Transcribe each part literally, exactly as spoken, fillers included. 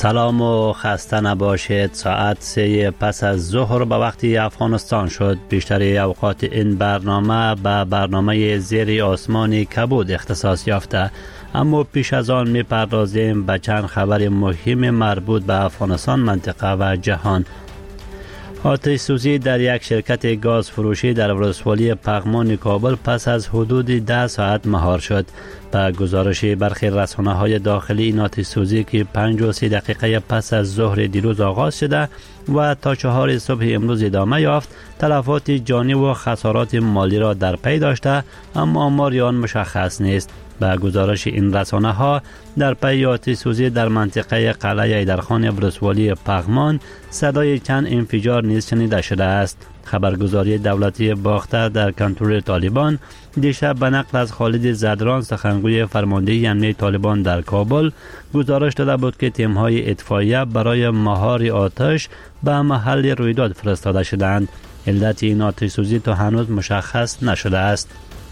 سلام و خسته نباشید. ساعت سه پس از ظهر به وقتی افغانستان شد. بیشتر اوقات این برنامه به برنامه زیر آسمان کبود اختصاص یافته، اما پیش از آن می پردازیم به چند خبر مهم مربوط به افغانستان، منطقه و جهان. آتش سوزی در یک شرکت گاز فروشی در ولسوالی پغمان کابل پس از حدود ده ساعت مهار شد. به گزارش برخی رسانه‌های داخلی، این آتش سوزی که پنج و سی دقیقه پس از ظهر دیروز آغاز شده و تا چهار صبح امروز ادامه یافت، تلفات جانی و خسارات مالی را در پی داشته، اما آمار آن مشخص نیست. به گزارش این رسانه ها، در پی آتش سوزی در منطقه قلعه ایدرخان ولسوالی پغمان صدای چند انفجار نیز شنیده شده است. خبرگزاری دولتی باختر در کنترل طالبان دیشب به نقل از خالد زدران، سخنگوی فرماندهی امنیه طالبان در کابل، گزارش داده بود که تیم‌های اطفائیه برای مهار آتش به محل رویداد فرستاده شدند. علت این آتش سوزی تا هنوز مشخص نشده است.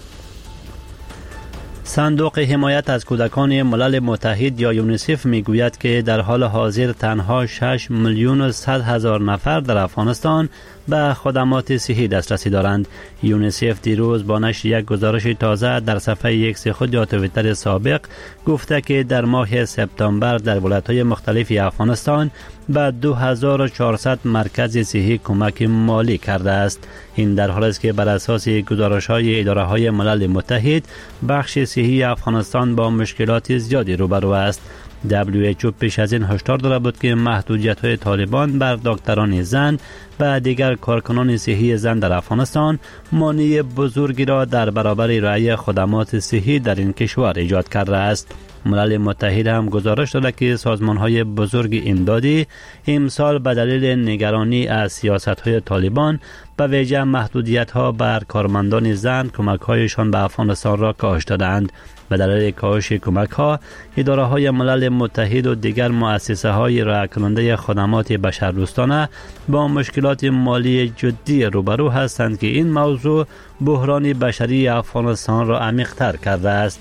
صندوق حمایت از کودکان ملل متحد یا یونیسف میگوید که در حال حاضر تنها شش میلیون و صد هزار نفر در افغانستان به خدمات صحی دسترسی دارند. یونیسف دیروز با نشر یک گزارش تازه در صفحه ایکس خود یا توییتر سابق گفته که در ماه سپتامبر در ولایت‌های مختلف افغانستان به دو هزار و چهارصد مرکز صحی کمک مالی کرده است. این در حالی است که بر اساس گزارش‌های اداره‌های ملل متحد بخش صحی افغانستان با مشکلات زیادی روبرو است. دبلیو اچ او پیش از این هشدار داده بود که محدودیت‌های طالبان بر دکتران زن و دیگر کارکنان صحی زن در افغانستان مانع بزرگی را در برابر ارائه خدمات صحی در این کشور ایجاد کرده است. ملل متحد هم گزارش داده که سازمان‌های بزرگ امدادی امسال به دلیل نگرانی از سیاست‌های طالبان به ویژه محدودیت‌ها بر کارمندان زن کمک‌هایشان به افغانستان را کاهش دادند. به دلیل کاهش کمک‌ها، اداره‌های ملل متحد و دیگر مؤسسه‌های رعایت کننده خدمات بشردوستانه با مشکلات مالی جدی روبرو هستند که این موضوع بحران بشری افغانستان را عمیق‌تر کرده است.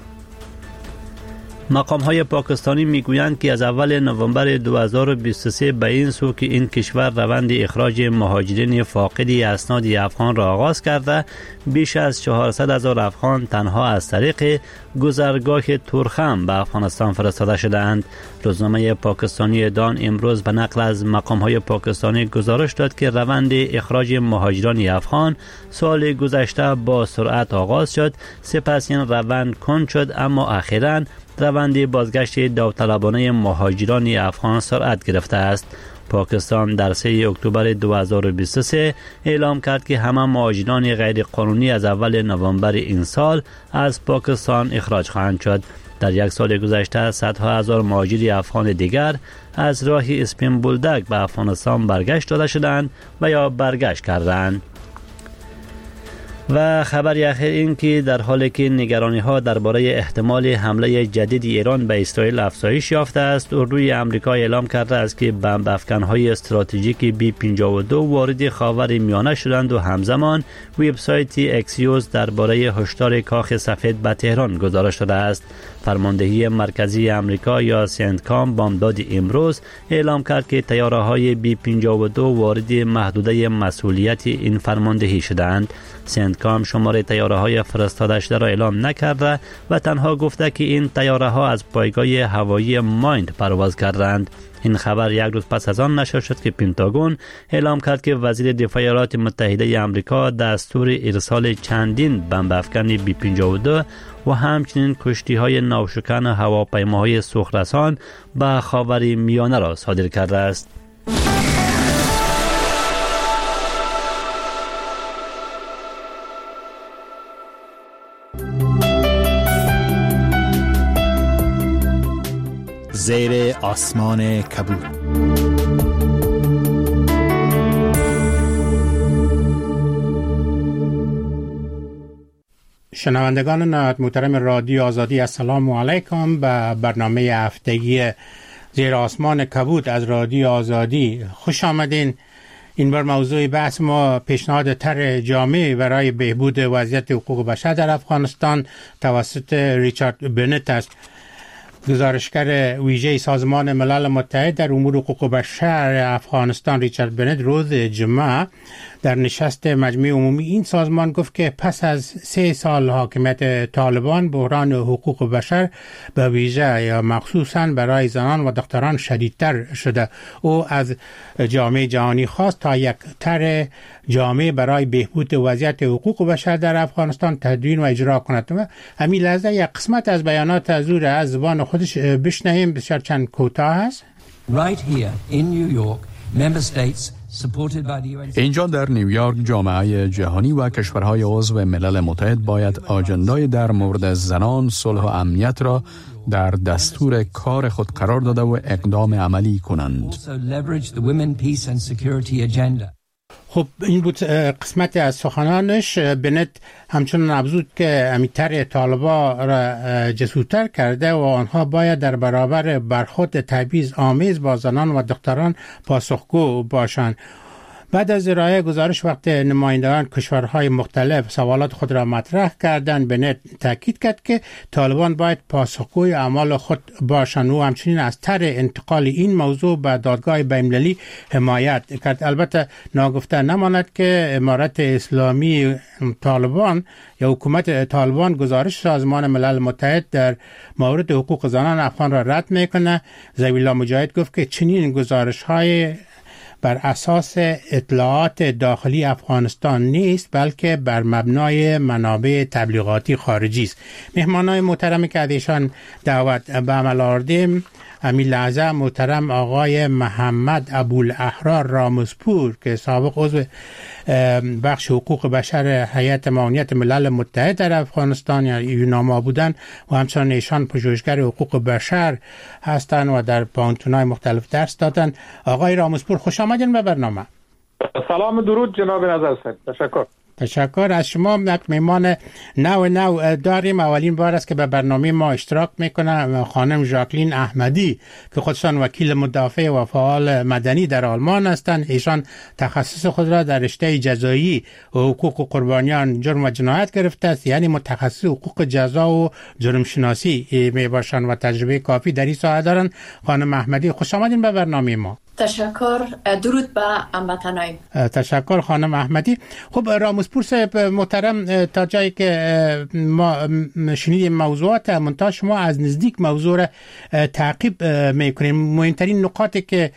مقام های پاکستانی میگویند که از اول نوامبر دو هزار و بیست و سه به این سو که این کشور روند اخراج مهاجرین فاقد اسناد افغان را آغاز کرده، بیش از چهارصد هزار افغان تنها از طریق گذرگاه تورخم به افغانستان فرستاده شدند. روزنامه پاکستانی دان امروز به نقل از مقام های پاکستانی گزارش داد که روند اخراج مهاجران افغان سال گذشته با سرعت آغاز شد، سپس این روند کند شد، اما اخیراً روند بازگشت داوطلبانه مهاجران افغان سرعت گرفته است. پاکستان در سه اکتبر دو هزار و بیست و سه اعلام کرد که همه مهاجران غیر قانونی از اول نوامبر این سال از پاکستان اخراج خواهند شد. در یک سال گذشته صدها هزار مهاجر افغان دیگر از راه اسپین بولدک به افغانستان برگشت داده شدند و یا برگشت کردند. و خبر اخیر این که در حالی که نگرانی ها درباره احتمال حمله جدید ایران به اسرائیل افزایش یافته است، اردوی آمریکا اعلام کرده است که بمب افکن های استراتژیک بی پنجاه و دو وارد خاور میانه شدند و همزمان وبسایت اکسیوس درباره هشدار کاخ سفید به تهران گزارش داده است. فرماندهی مرکزی آمریکا یا سنتکام بامداد امروز اعلام کرد که طیاره های بی پنجاه و دو وارد محدوده مسئولیت این فرماندهی شدند. سنتکام شماره طیاره های فرستاده شده را اعلام نکرده و تنها گفته که این طیاره ها از پایگاه هوایی مایند پرواز کردند. این خبر یک روز پس از آن نشر شد که پنتاگون اعلام کرد که وزیر دفاع ایالات متحده آمریکا دستور ارسال چندین بمب افکن بی پنجاه و دو و همچنین کشتی های ناوشکن هواپیماهای سوخرسان به خاور میانه را صادر کرده است. زیر آسمان کبود. شنوندگان نهایت محترم رادیو آزادی، السلام علیکم. به برنامه هفتگی زیر آسمان کبود از رادیو آزادی خوش آمدین. این بار موضوع بحث ما پیشنهاد طرح جامع برای بهبود وضعیت حقوق بشر در افغانستان توسط ریچارد بنت است. گزارشگر ویژه سازمان ملل متحد در امور حقوق بشر افغانستان ریچارد بنت روز جمعه در نشست مجمع عمومی این سازمان گفت که پس از سه سال حاکمیت طالبان بحران حقوق بشر به ویژه یا مخصوصاً برای زنان و دختران شدیدتر شده. او از جامعه جهانی خواست تا یک طرح جامع برای بهبود وضعیت حقوق بشر در افغانستان تدوین و اجرا کند. و همین لحظه یک قسمت از بیانات از او از زبان خودش بشنویم، بسیار چند کوتاه است. Right here in New York, member states supported by the U N. اینجا در نیویورک جامعه جهانی و کشورهای عضو ملل متحد باید آجندای در مورد زنان، صلح و امنیت را در دستور کار خود قرار داده و اقدام عملی کنند. Also leverage the women, peace and security agenda. خب این بود قسمت از سخنانش. بنت همچنان افزود که امیتر طالبا را جسورتر کرده و آنها باید در برابر برخورد تبعیض آمیز با زنان و دختران پاسخگو باشند. بعد از ارائه گزارش وقت نمایندگان کشورهای مختلف سوالات خود را مطرح کردند، بنت تاکید کرد که طالبان باید پاسخگوی اعمال خود باشند و همچنین از طرح انتقال این موضوع به دادگاه بین‌المللی حمایت کرد. البته ناگفته نماند که امارت اسلامی طالبان یا حکومت طالبان گزارش سازمان ملل متحد در مورد حقوق زنان افغان را رد میکنه. ذبیح مجاهد گفت که چنین گزارش‌های بر اساس اطلاعات داخلی افغانستان نیست، بلکه بر مبنای منابع تبلیغاتی خارجی است. مهمانای محترمی که ازشان دعوت به عمل آوردیم، همین لحظه محترم آقای محمد ابوالاحرار رامزپور که سابق عضو بخش حقوق بشر هیئت معاونیت ملل متحد در افغانستان یا یوناما بودن و همچنین ایشان پژوهشگر حقوق بشر هستند و در پانتونای مختلف درس دادن. آقای رامزپور خوش آمدین به برنامه. سلام درود جناب نظر صاحب. تشکر. تشکر از شما. یک مهمان نو نو داریم. اولین بار است که به برنامه ما اشتراک میکنه خانم ژاکلین احمدی که خودشان وکیل مدافع و فعال مدنی در آلمان هستند. ایشان تخصص خود را در رشته جزایی و حقوق قربانیان جرم و جنایت گرفته است، یعنی متخصص حقوق جزا و جرم شناسی می باشند و تجربه کافی در این ساحه دارند. خانم احمدی خوش آمدین به برنامه ما. تشکر. درود به هموطنان. تشکر خانم احمدی. خب رامزپور صاحب محترم، تا جایی که ما شنیدیم موضوعات منتها شما از نزدیک موضوع را تعقیب میکنیم. مهمترین نقاطی که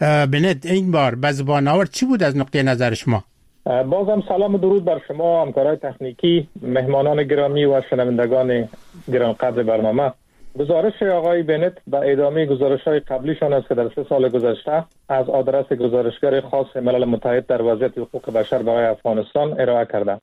بنت این بار به زبان آورد چی بود از نقطه نظر شما؟ بازم سلام و درود بر شما، همکارای تکنیکی، مهمانان گرامی و شنوندگان گرانقدر برنامه. گزارش آقای بنت به ادامه گزارش‌های قبلیشان است که در سه سال گذشته از آدرس گزارشگر خاص ملل متحد در وضعیت حقوق بشر برای افغانستان ارائه کرده.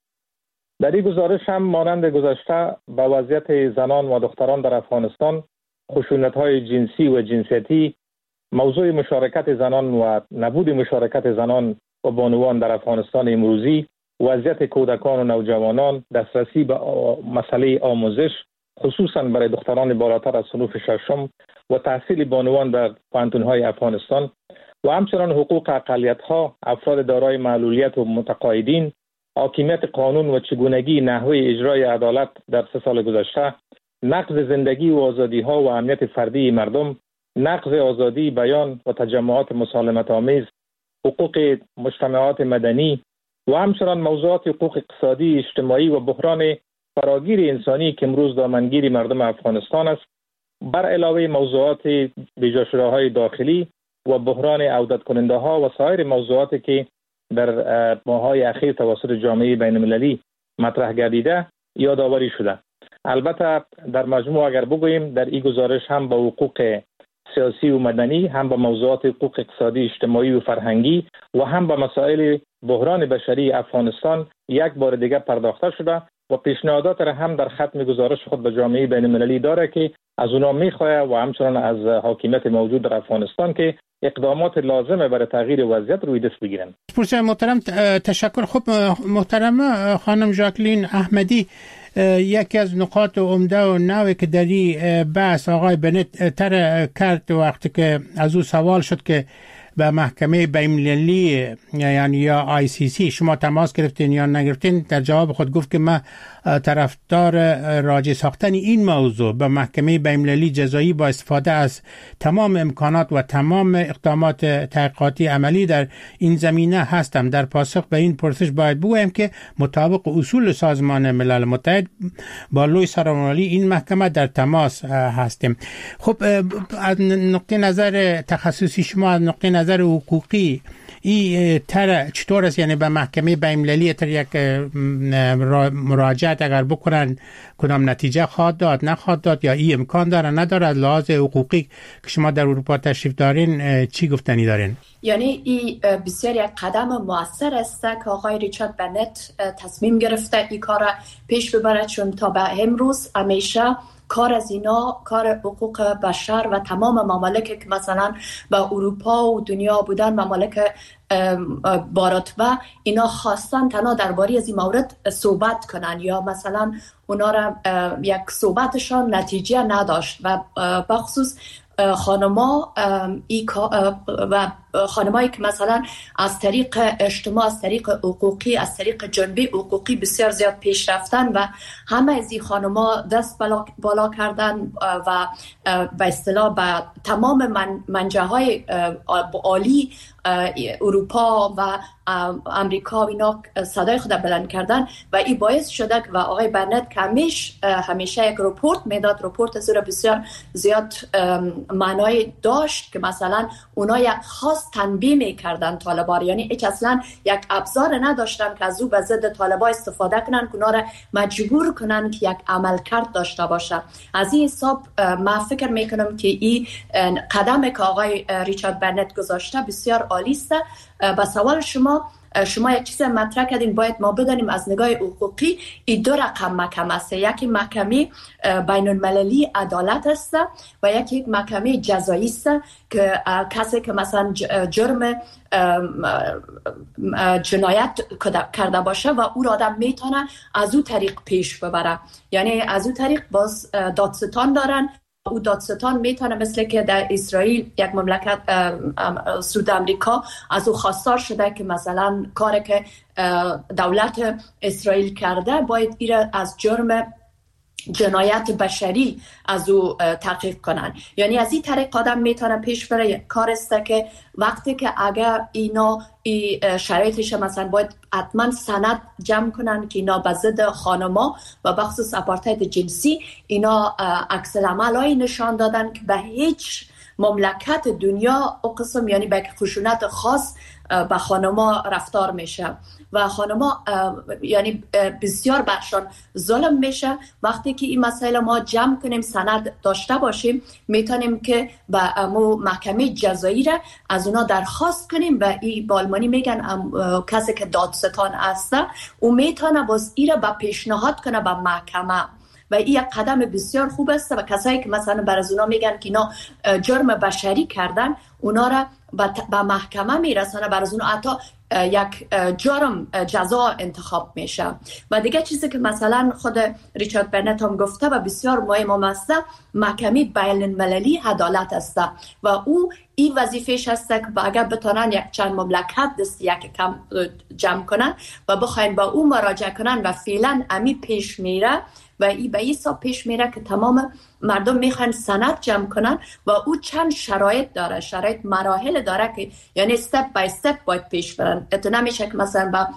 در این گزارش هم مانند گذشته به وضعیت زنان و دختران در افغانستان، خشونت‌های جنسی و جنسیتی، موضوع مشارکت زنان و نبود مشارکت زنان و بانوان در افغانستان امروزی، وضعیت کودکان و نوجوانان، دسترسی به مسئله آموزش خصوصا برای دختران بالاتر از صنف ششم و تحصیل بانوان در پانتون‌های افغانستان و همچنین حقوق اقلیت‌ها، افراد دارای معلولیت و متقاعدین، حاکمیت قانون و چگونگی نحوه اجرای عدالت در سه سال گذشته، نقض زندگی و آزادی‌ها و امنیت فردی مردم، نقض آزادی بیان و تجمعات مسالمت آمیز، حقوق مجتمعات مدنی و همچنین موضوعات حقوق اقتصادی، اجتماعی و بحران فراگیر انسانی که امروز دامنگیر مردم افغانستان است، بر علاوه موضوعات بیجا شده های داخلی و بحران عودت کننده ها و سایر موضوعاتی که در ماه‌های اخیر توسط جامعه بین المللی مطرح گردیده یادآوری شده. البته در مجموع اگر بگوییم در این گزارش هم به حقوق سیاسی و مدنی، هم به موضوعات حقوق اقتصادی، اجتماعی و فرهنگی و هم به مسائل بحران بشری افغانستان یک بار دیگر پرداخته شده و پیشنهادات را هم در ختم گزارش خود به جامعه بین المللی داره که از اونا میخواه و همچنان از حاکمیت موجود در افغانستان که اقدامات لازمه برای تغییر وضعیت روی دست بگیرن. پرسه محترم تشکر. خب محترم خانم ژاکلین احمدی، یکی از نقاط عمده و نوعی که در این بحث آقای بنت تر کرد وقتی که از او سوال شد که به محکمه بین‌المللی یعنی یا آی سی سی شما تماس گرفتین یا نگرفتین؟ در جواب خود گفت که من طرفدار راجع ساختن این موضوع به محکمه بین‌المللی جزایی با استفاده از تمام امکانات و تمام اقدامات تحقیقاتی عملی در این زمینه هستم. در پاسخ به این پرسش باید بگویم که مطابق اصول سازمان ملل متحد با لوی سرمالی این محکمه در تماس هستیم. خب از نقطه نظر تخصصی شما، از نقطه نظر حقوقی این تر چطور است؟ یعنی به محکمه بین‌المللی تر یک مراجعت اگر بکنن کدام نتیجه خواهد داد نخواهد داد، یا این امکان داره نداره؟ از لحاظ حقوقی که شما در اروپا تشریف دارین چی گفتنی دارین؟ یعنی این بسیار یک قدم موثر است که آقای ریچارد بنت تصمیم گرفته این کار پیش ببره، چون تا به امروز همیشه کار از اینا، کار حقوق بشر و تمام ممالک که مثلا به اروپا و دنیا بودن، ممالک بارتبه، اینا خواستن تنها درباره از این مورد صحبت کنن یا مثلا اونا را یک صحبتشان نتیجه نداشت و بخصوص خانما و خانمایی که مثلا از طریق اجتماع، از طریق حقوقی، از طریق جنبه حقوقی بسیار زیاد پیش رفتن و همه از این خانما دست بالا, بالا کردن و به اصطلاح به تمام من منجه های عالی اروپا و امریکا و اینا صدای خود بلند کردن و این باعث شده و آقای برنت که همیش همیشه یک رپورت میداد، رپورت از رو بسیار زیاد معنای داشت که مثلا اونا یک خاص تنبیه میکردن طالبان، یعنی هیچ اصلا یک ابزار نداشتن که از او به ضد طالبان استفاده کنن که اونا را مجبور کنن که یک عملکرد داشته باشه. از این حساب من فکر میکنم که این قدم که آقای ریچارد برنت گذاشته بسیار عالی است. به سوال شما، شما یک چیز مطرح کردین، باید ما بدانیم از نگاه حقوقی این دو رقم محکمه است، یکی محکمه بین المللی عدالت است و یکی یک محکمه جزایی است که کسی که مثلا جرم جنایت کرده باشه و او را آدم میتونه از او طریق پیش ببره، یعنی از او طریق باز دادستان دارن. او دادستان میتونه مثل که در اسرائیل یک مملکت سود امریکا از او خواستار شده که مثلا کاری که دولت اسرائیل کرده باید ایره از جرم جنایت بشری از او تحقیق کنن، یعنی از این طریق آدم میتونه پیش بره. کار است که وقتی که اگر اینا ای شرایطش مثلا باید حتما سند جمع کنن که اینا به ضد خانما و بخصوص آپارتاید جنسی اینا عکس العملای نشان دادن که به هیچ مملکت دنیا او قسم یعنی به خشونت خاص به خانما رفتار میشه و خانما یعنی بسیار برشان ظلم میشه. وقتی که این مسائل ما جمع کنیم، سند داشته باشیم، میتونیم که به مو محکمه جزایی را از اونا درخواست کنیم و این بالمانی میگن کسی که دادستان است او میتونه باز این را به پیشنهاد کنه به محکمه و این یک قدم بسیار خوب است و کسایی که مثلا بر از اونا میگن که اینا جرم بشری کردن اونا را به محکمه میرسانه، بر از اونا حتی یک جرم جزا انتخاب میشه. و دیگه چیزی که مثلا خود ریچارد برنت هم گفته و بسیار مهم است، محکمه بین المللی عدالت است و او این وظیفه‌اش است که اگر بتونن یک چند مملکت دست یک کم جمع کنن و بخواین با او مراجعه کنن و فعلا امی پیش میره و این به این حساب پیش میره که تمام مردم میخوان سند جمع کنن و او چند شرایط داره، شرایط مراحل داره که یعنی استپ بای استپ باید پیش برن. اتو نمیشه که مثلا با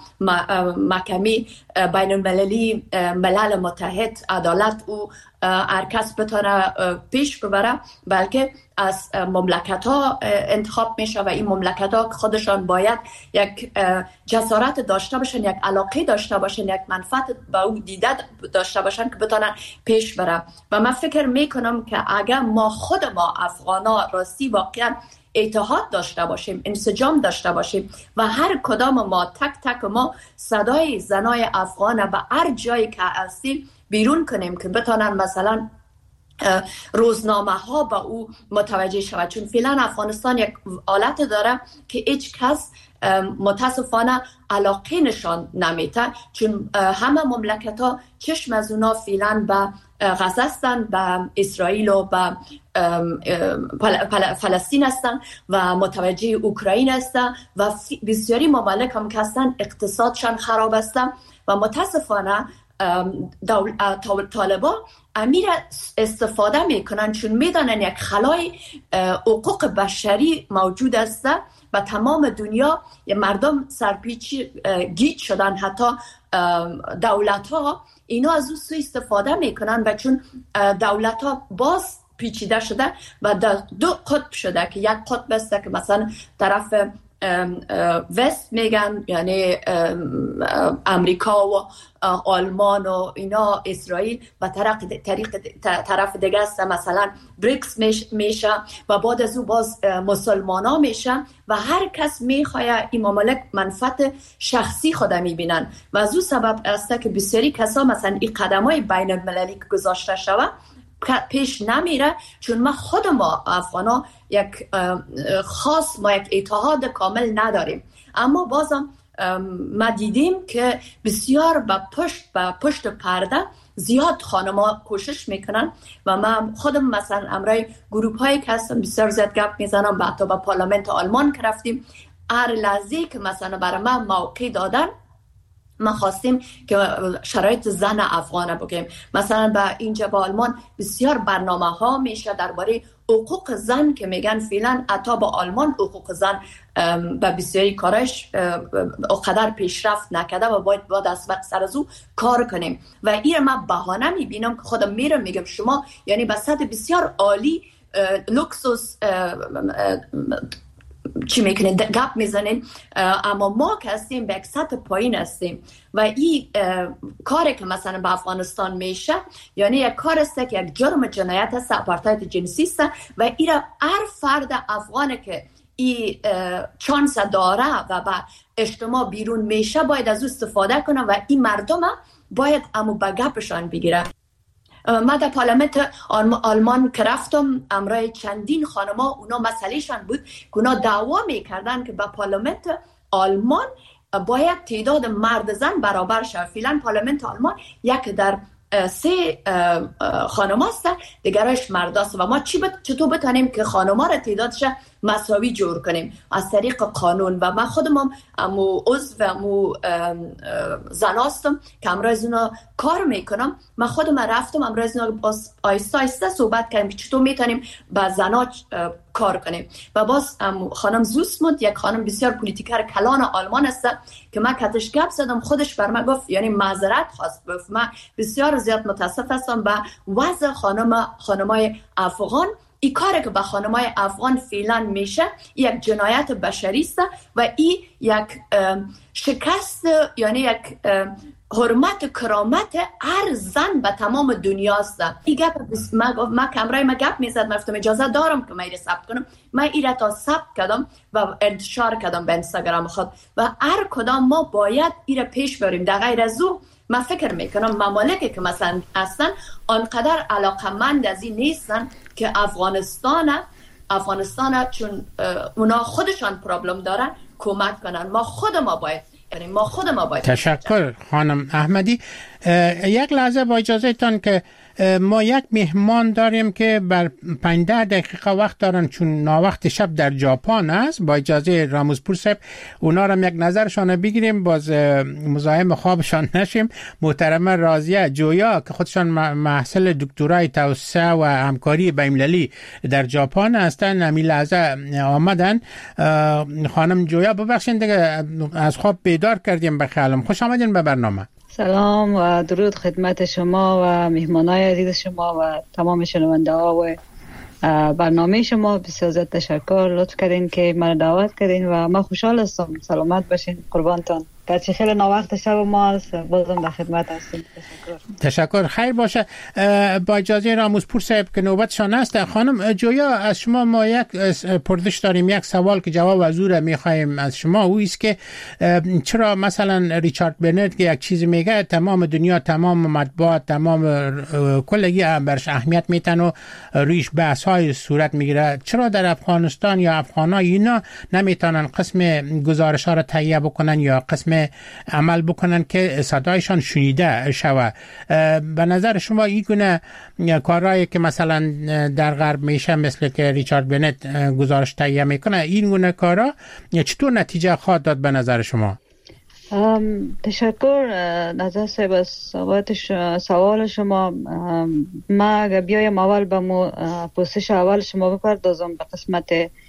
محکمه بین المللی ملل متحد عدالت او هر کس بتونه پیش ببره، بلکه از مملکت ها انتخاب میشه و این مملکت ها خودشان باید یک جسارت داشته باشن، یک علاقه داشته باشن، یک منفعت با او دیده داشته باشن که بتونن پیش بره. و من فکر میکنم که اگر ما خود ما افغانا راستی واقعا اتحاد داشته باشیم، انسجام داشته باشیم و هر کدام ما تک تک ما صدای زنای افغان و هر جایی که هستیم بیرون کنیم که بتونن مثلا روزنامه ها با او متوجه شود، چون فعلا افغانستان یک حالت داره که هیچ کس متاسفانه علاقه نشان نمیده، چون همه مملکت ها چشم از اونا فعلا به غزه هستند، به اسرائیل و به فلسطین هستند و متوجه اوکراین هستند و بسیاری ممالک هم که هستند اقتصادشان خراب هستند و متاسفانه طالبان امیر استفاده میکنن، چون میدانن یک خلای حقوق بشری موجود است و تمام دنیا مردم سرپیچی گیج شدن، حتی دولت ها اینا از او سوء استفاده میکنن و چون دولت ها باز پیچیده شده و در دو قطب شده که یک قطب است که مثلا طرف وست میگن، یعنی امریکا و آلمان و اینا، اسرائیل، و طرف طرف دیگه است مثلا بریکس میشه و بعد از او باز مسلمان ها میشه و هر کس میخواه این ممالک منفعت شخصی خود میبینن و از او سبب است که بسیاری کسا مثلا این قدم های بین المللی که گذاشته شود پیش نمیره، چون ما خود ما افغانا یک خاص ما یک اتحاد کامل نداریم. اما بازم ما دیدیم که بسیار با پشت با پشت پرده زیاد خانم‌ها کوشش میکنن و من خودم مثلا امرای گروپ هایی که هستم بسیار زیاد گپ میزنم، با حتی با پارلمنت آلمان که رفتیم، هر لحظه که مثلا برای من موقع دادن ما خواستیم که شرایط زن افغان بگیم. مثلا با اینجا با آلمان بسیار برنامه ها میشه درباره حقوق زن که میگن فعلا حتی با آلمان حقوق زن به بسیاری کارش اقدر پیشرفت نکده و باید باید از سر از او کار کنیم و این ما بهانه میبینم که خودم میرم میگم شما یعنی به سطح بسیار عالی لوکسوس چی میکنین گپ میزنین، اما ما که هستیم به یک سطح پایین هستیم و این کاری که مثلا به افغانستان میشه یعنی یک کار است که یک جرم جنایت است، آپارتاید جنسی است و این هر فرد افغان که این چانس داره و به اجتماع بیرون میشه باید از او استفاده کنه و این مردم باید امو به گپشان بگیره. من در پارلمنت آلمان که رفتم امرای چندین خانما اونا مسئلهشان بود که اونا دعوا میکردن که با پارلمنت آلمان باید تعداد مرد زن برابر شد. فعلا پارلمنت آلمان یک در سه خانما است دیگرش مرد است و ما چی بت... چطور بتونیم که خانما را تعدادش مساوی جور کنیم از طریق قانون. و من خودم هم امو عضو و امو زناستم که امروز اونا کار میکنم. من خودم رفتم امروز اونا باز آیسته آیسته صحبت کردیم که چطور میتونیم با زنا کار کنیم. و باز خانم زوسموند یک خانم بسیار پولیتیکر کلان آلمان است که من کتش گپ زدم، خودش بر من گفت یعنی معذرت خواست، گفت من بسیار زیاد متاسف هستم به وضع خانم خانمای افغان. این کاری که به خانمای افغان فعلا میشه یک جنایت بشری است و این یک شکست یعنی یک حرمت کرامت هر زن به تمام دنیا است. این گپ ما ما کمرای ما گپ میزد، گفتم اجازه دارم که من ایره ثبت کنم. من ایره تا ثبت کردم و انتشار کردم به اینستاگرام خود و هر کدام ما باید ایره پیش بریم. در غیر از او من فکر میکنم ممالکی که مثلا هستن آنقدر علاقمند از این نیستن که افغانستان افغانستان چون اونا خودشان پرابلم دارن کمک کنن. ما خود ما باید یعنی ما خود ما باید. تشکر خانم احمدی. یک لحظه با اجازه تان که ما یک مهمان داریم که بر پنجاه دقیقه وقت دارن چون ناوقت شب در ژاپن است. با اجازه راموزپور صاحب اونا را یک نظرشان بگیریم باز مزاحم خوابشان نشیم. محترمه راضیه جویا که خودشان محصل دکترای توسعه و همکاری بین‌المللی در ژاپن هستند همین لحظه آمدن. خانم جویا ببخشید دیگه از خواب بیدار کردیم به خیالم. خوش آمدین به برنامه. سلام و درود خدمت شما و مهمانای عزیز شما و تمام شنونده ها و برنامه شما. بسیار زیاد تشکر، لطف کردین که من دعوت کردین و من خوشحال هستم. سلامت باشین، قربانتان. گرچه خیلی ناوقت شب ما است، بازم در خدمت هستیم. تشکر. تشکر. خیر باشه. با اجازه راموزپور صاحب که نوبتشان است، خانم جویا از شما ما یک پرسش داریم، یک سوال که جواب از او را میخوایم از شما. او است که چرا مثلا ریچارد برنت که یک چیز میگه تمام دنیا، تمام مطبوعات، تمام کلگی برش اهمیت میتن و رویش بحث های صورت میگیره، چرا در افغانستان یا افغانا اینا نمیتونن قسم گزارش ها را تهیه بکنن یا قسم عمل بکنن که صدایشان شنیده شود؟ به نظر شما این گونه کارهایی که مثلا در غرب میشه مثل که ریچارد برنت گزارش تهیه میکنه، این گونه کارا چطور نتیجه خواهد داد به نظر شما؟ تشکر نظر صاحب از سوال شما. ما اگر بیایم اول به مو پرسش اول شما بپردازم به قسمت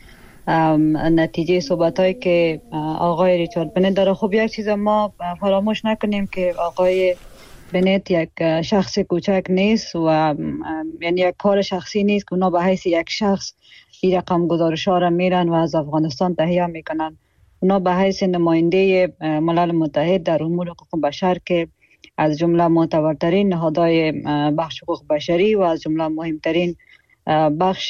نتیجه صحبت هایی که آقای ریچارد برنت داره. خب یک چیز ما فراموش نکنیم که آقای برنت یک شخص کوچک نیست و یعنی یک کار شخصی نیست که اونا به حیث یک شخص این رقم گزارش ها را میرن و از افغانستان تهیه میکنن. اونا به حیث نماینده ملل متحد در امور حقوق بشر که از جمله معتبرترین نهادهای بخش حقوق بشری و از جمله مهمترین بخش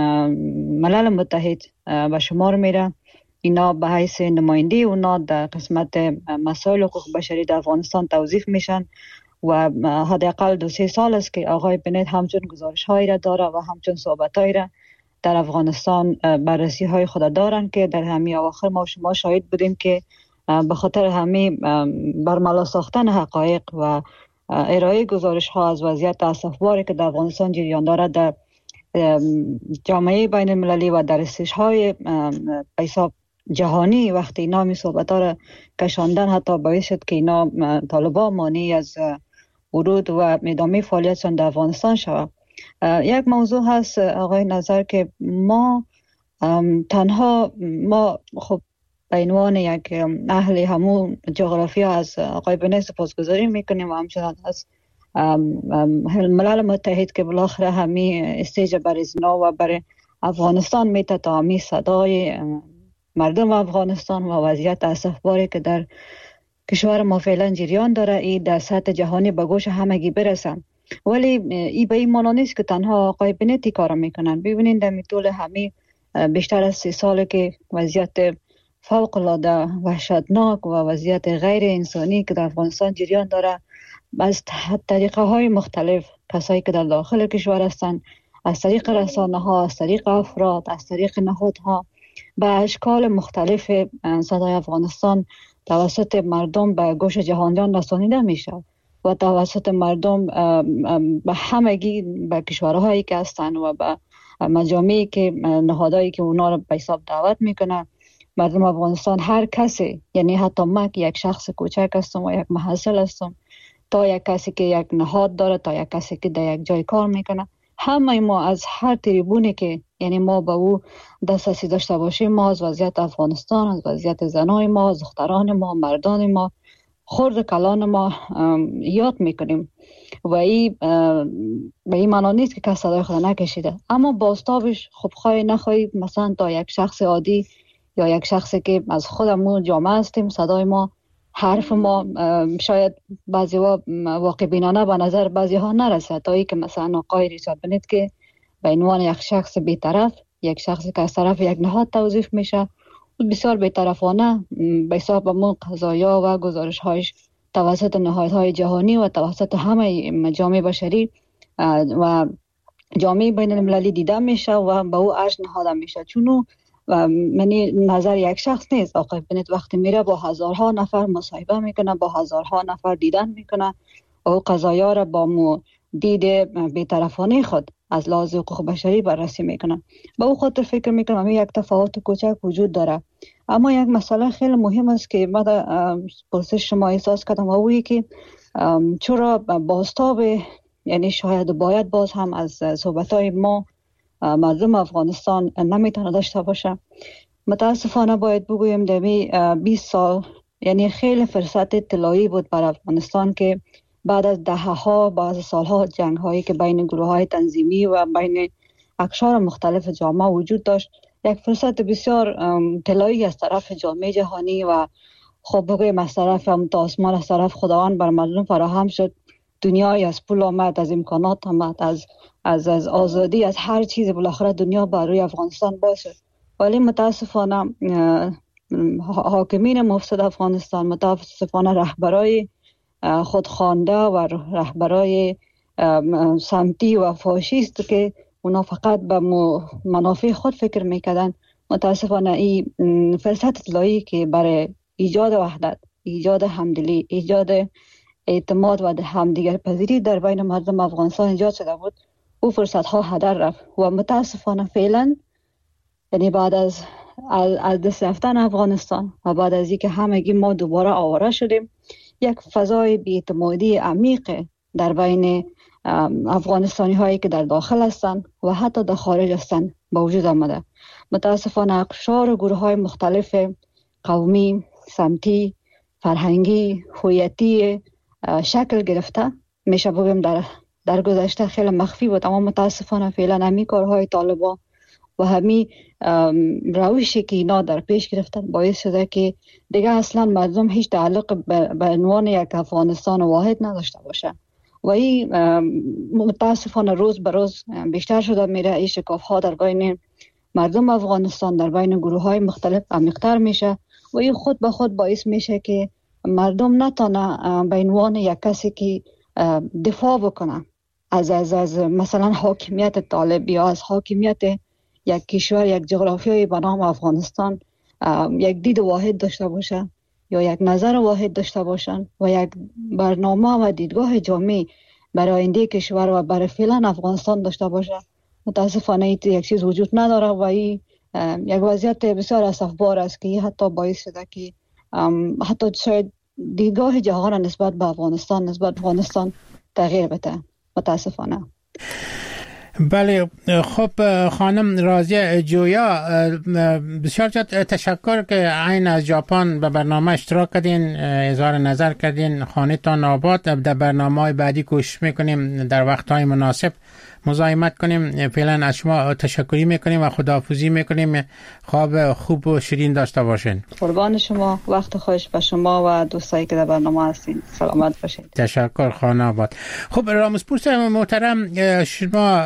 ملل متحد به شمار میره، اینا به حیث نماینده اونا در قسمت مسائل حقوق بشری در افغانستان توظیف میشن و حداقل دو سه سال است که آقای برنت همچون گزارش هایی را داره و همچون صحبت هایی را در افغانستان بررسی های خود دارن که در همین اواخر ما شما شاهد بودیم که به خاطر همین برملا ساختن حقایق و ارائه گزارش ها از وضعیت اسفباری که در افغانستان جریان داره در جامعه بین المللی و در استش های حساب جهانی، وقتی اینا می صحبت ها را کشاندن حتی باعث شد که اینا طالبان مانع از ورود و ادامه فعالیتشان در افغانستان شود. یک موضوع هست آقای نظر که ما تنها ما خب به عنوان یک اهل همون جغرافیا از آقای برنت سپاسگزاری میکنیم و همچنان از ملل متحد که بالاخره همین استیج برای زنا و برای افغانستان میته تا همین صدای مردم افغانستان و وضعیت اسفباری که در کشور ما فعلا جریان داره ای در سطح جهانی به گوش همگی برسن. ولی ای به این معنی نیست که تنها آقای برنت کار میکنن. ببینید در طول همین بیشتر از سی سال که وضعیت فوق العاده وحشتناک و وضعیت غیر انسانی که در افغانستان جریان داره، از طریقه های مختلف کسایی که در داخل کشور هستند، از طریق رسانه ها، از طریق افراد، از طریق نهادها به اشکال مختلف صدای افغانستان توسط مردم به گوش جهانیان رسانیده میشه و توسط مردم به همگی به کشورهایی که هستند و به مجامعی که نهادهایی که اونا رو به حساب دعوت میکنن. مردم افغانستان هر کسی، یعنی حتی من که یک شخص کوچک هستم و یک محصل هستم تا یک کسی که یک نهاد داره تا یک کسی که در یک جای کار میکنه، همه ما از هر تریبونی که یعنی ما به او دسترسی داشته باشیم، ما از وضعیت افغانستان، از وضعیت زنای ما، از دختران ما، مردان ما، خرد کلان ما یاد میکنیم و این به این معنا نیست که کس صدای خود نکشیده، اما بازتابش خب خواهی نخواهی مثلا تا یک شخص عادی یا یک شخصی که از خودمون جامعه هستیم صدای ما، حرف ما شاید بعضی واقع بینانه به نظر بعضی ها نرسه، تا ای که مثلا آقای ریچارد برنت که به عنوان یک شخص بی‌طرف، یک شخصی که از طرف یک نهاد توظیف میشه، بسیار بی‌طرفانه به حساب من قضایا و گزارش هایش توسط نهادهای جهانی و توسط همه مجامع بشری و جامعه بین المللی دیده میشه و به او ارج نهاده میشه. چون منی نظر یک شخص نیست. آقای برنت وقتی میره با هزارها نفر مصاحبه میکنه، با هزارها نفر دیدن میکنه و او قضایا را با مو دید بی‌طرفانه خود از لحاظ حقوق بشری بررسی میکنه. با او خاطر فکر میکنم یک تفاوت کوچک وجود داره. اما یک مسئله خیلی مهم است که من در پرسش شما احساس کردم و اویی که چرا بازتاب، یعنی شاید باید باز هم از صحبتهای ما مردم افغانستان نمیتونه داشته باشه. متاسفانه باید بگویم دمی بیست سال یعنی خیلی فرصت طلایی بود بر افغانستان که بعد از دهها بعد سالها جنگ هایی که بین گروه های تنظیمی و بین اقشار مختلف جامعه وجود داشت، یک فرصت بسیار طلایی از طرف جامعه جهانی و خب بگویم از طرف هم تا آسمان از طرف خداوند بر مردم فراهم شد، دنیای از پول آمد، از امکانات آمد، از از از آزادی، از هر چیز، بالاخره دنیا بر روی افغانستان باشه. ولی متاسفانه حاکمین مفسد افغانستان، متاسفانه رهبرای خودخوانده و رهبرای سمتی و فاشیست که اونا فقط به منافع خود فکر میکردن، متاسفانه این فرصت اطلاعی که برای ایجاد وحدت، ایجاد همدلی، ایجاد اعتماد و همدیگر پذیری در بین مردم افغانستان ایجاد شده بود، او فرصت ها هدر رفت و متاسفانه فعلا، یعنی بعد از از دست رفتن افغانستان و بعد از اینکه همگی ما دوباره آواره شدیم، یک فضای بی‌اعتمادی عمیق در بین افغانستانی هایی که در داخل هستند و حتی در خارج هستند به وجود آمده. متاسفانه اقشار و گروه های مختلف قومی، سمتی، فرهنگی، هویتی شکل گرفته. میشه بگم در در گذشته خیلی مخفی بود، اما متاسفانه فعلا همین کارهای طالبان و همین روشی که اینا در پیش گرفتن باعث شده که دیگه اصلا مردم هیچ تعلق به عنوان یک افغانستان واحد نداشته باشه و این متاسفانه روز به روز بیشتر شده میره. این شکاف ها در بین مردم افغانستان در بین گروه های مختلف عمیق‌تر میشه و این خود به خود باعث میشه که مردم نتونه به عنوان یک کسی که دفاع بکنه از از از مثلا حاکمیت طالب یا از حاکمیت یک کشور، یک جغرافیای به نام افغانستان یک دید واحد داشته باشه یا یک نظر واحد داشته باشن و یک برنامه و دیدگاه جامع برای آینده کشور و برای فعلا افغانستان داشته باشه. متاسفانه این یک چیز وجود نداره و این یک وضعیت بسیار اسفبار است که حتی باعث شده که حتی شاید دیدگاه جهان نسبت به افغانستان نسبت به افغانستان تغییر بده، متاسفانه. بله، خب خانم راضیه جویا، بسیار تشکر که عین از ژاپن به برنامه اشتراک کردین، اظهار نظر کردین. خانه تان آباد. در برنامه‌های بعدی کوشش میکنیم در وقت‌های مناسب مزاحمت کنیم. فعلا از شما تشکری میکنیم و خداحافظی میکنیم. خواب خوب و شیرین داشته باشین. قربان شما، وقت خوش به شما و دوستایی که در برنامه هستین. سلامت باشید. تشکر خانه آباد. خب رامسپور محترم، شما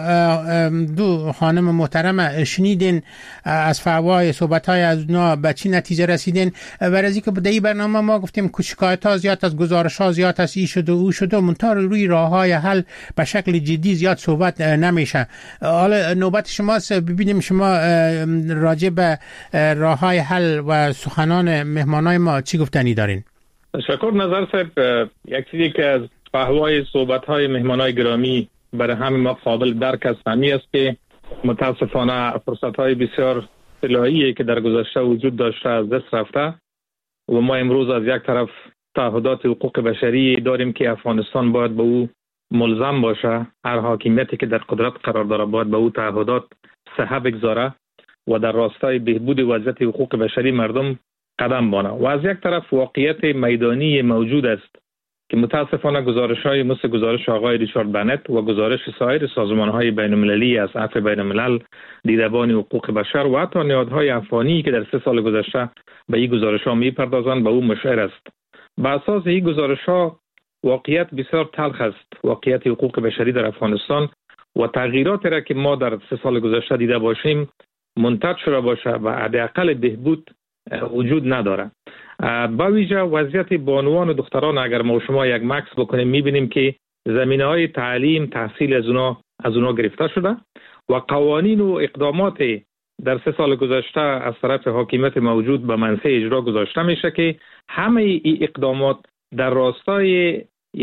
دو خانم محترم شنیدین از فوای صحبت‌های از اونا به چی نتیجه رسیدین؟ ورزی که در این برنامه ما گفتیم شکایت‌ها زیاد از گزارش‌ها زیاد از این شده و او شده، منتها روی راه‌های حل به شکل جدی زیاد صحبت نمیشه. حالا نوبت شماست، ببینیم شما راجع به راه‌های حل و سخنان مهمانای ما چی گفتنی دارین؟ تشکر نظر صاحب. یک چیزی که از فهوای صحبت‌های مهمانای گرامی برای همین ما قابل درک است همین است که متاسفانه فرصت‌های بسیار طلایی که در گذشته وجود داشته از دست رفته و ما امروز از یک طرف تعهدات حقوق بشری داریم که افغانستان باید به او ملزم باشه، هر حاکمیتی که در قدرت قرار داره باید به او تعهدات صحه بگذاره و در راستای بهبود وضعیت حقوق بشری مردم قدم بانه. و از یک طرف واقعیت میدانی موجود است که متاسفانه گزارش‌های مثل گزارش آقای ریچارد بنت و گزارش سایر سازمان‌های بین‌المللی از عفو بین‌الملل، دیدبان حقوق بشر و حتی نهادهای افغانی که در سه سال گذشته به این گزارش‌ها می‌پردازند به او مشعر است. به اساس این گزارش‌ها واقعیت بسیار تلخ است، واقعیت حقوق بشری در افغانستان و تغییراتی را که ما در سه سال گذشته دیده باشیم منتج شده باشه و حداقل بهبود وجود نداره. با ویژه وضعیت بانوان و دختران اگر ما شما یک مکس بکنیم میبینیم که زمینه‌های تعلیم، تحصیل از اونا از اونا گرفته شده و قوانین و اقدامات در سه سال گذشته از طرف حاکمیت موجود به منصه اجرا گذاشته میشه که همه این اقدامات در راستای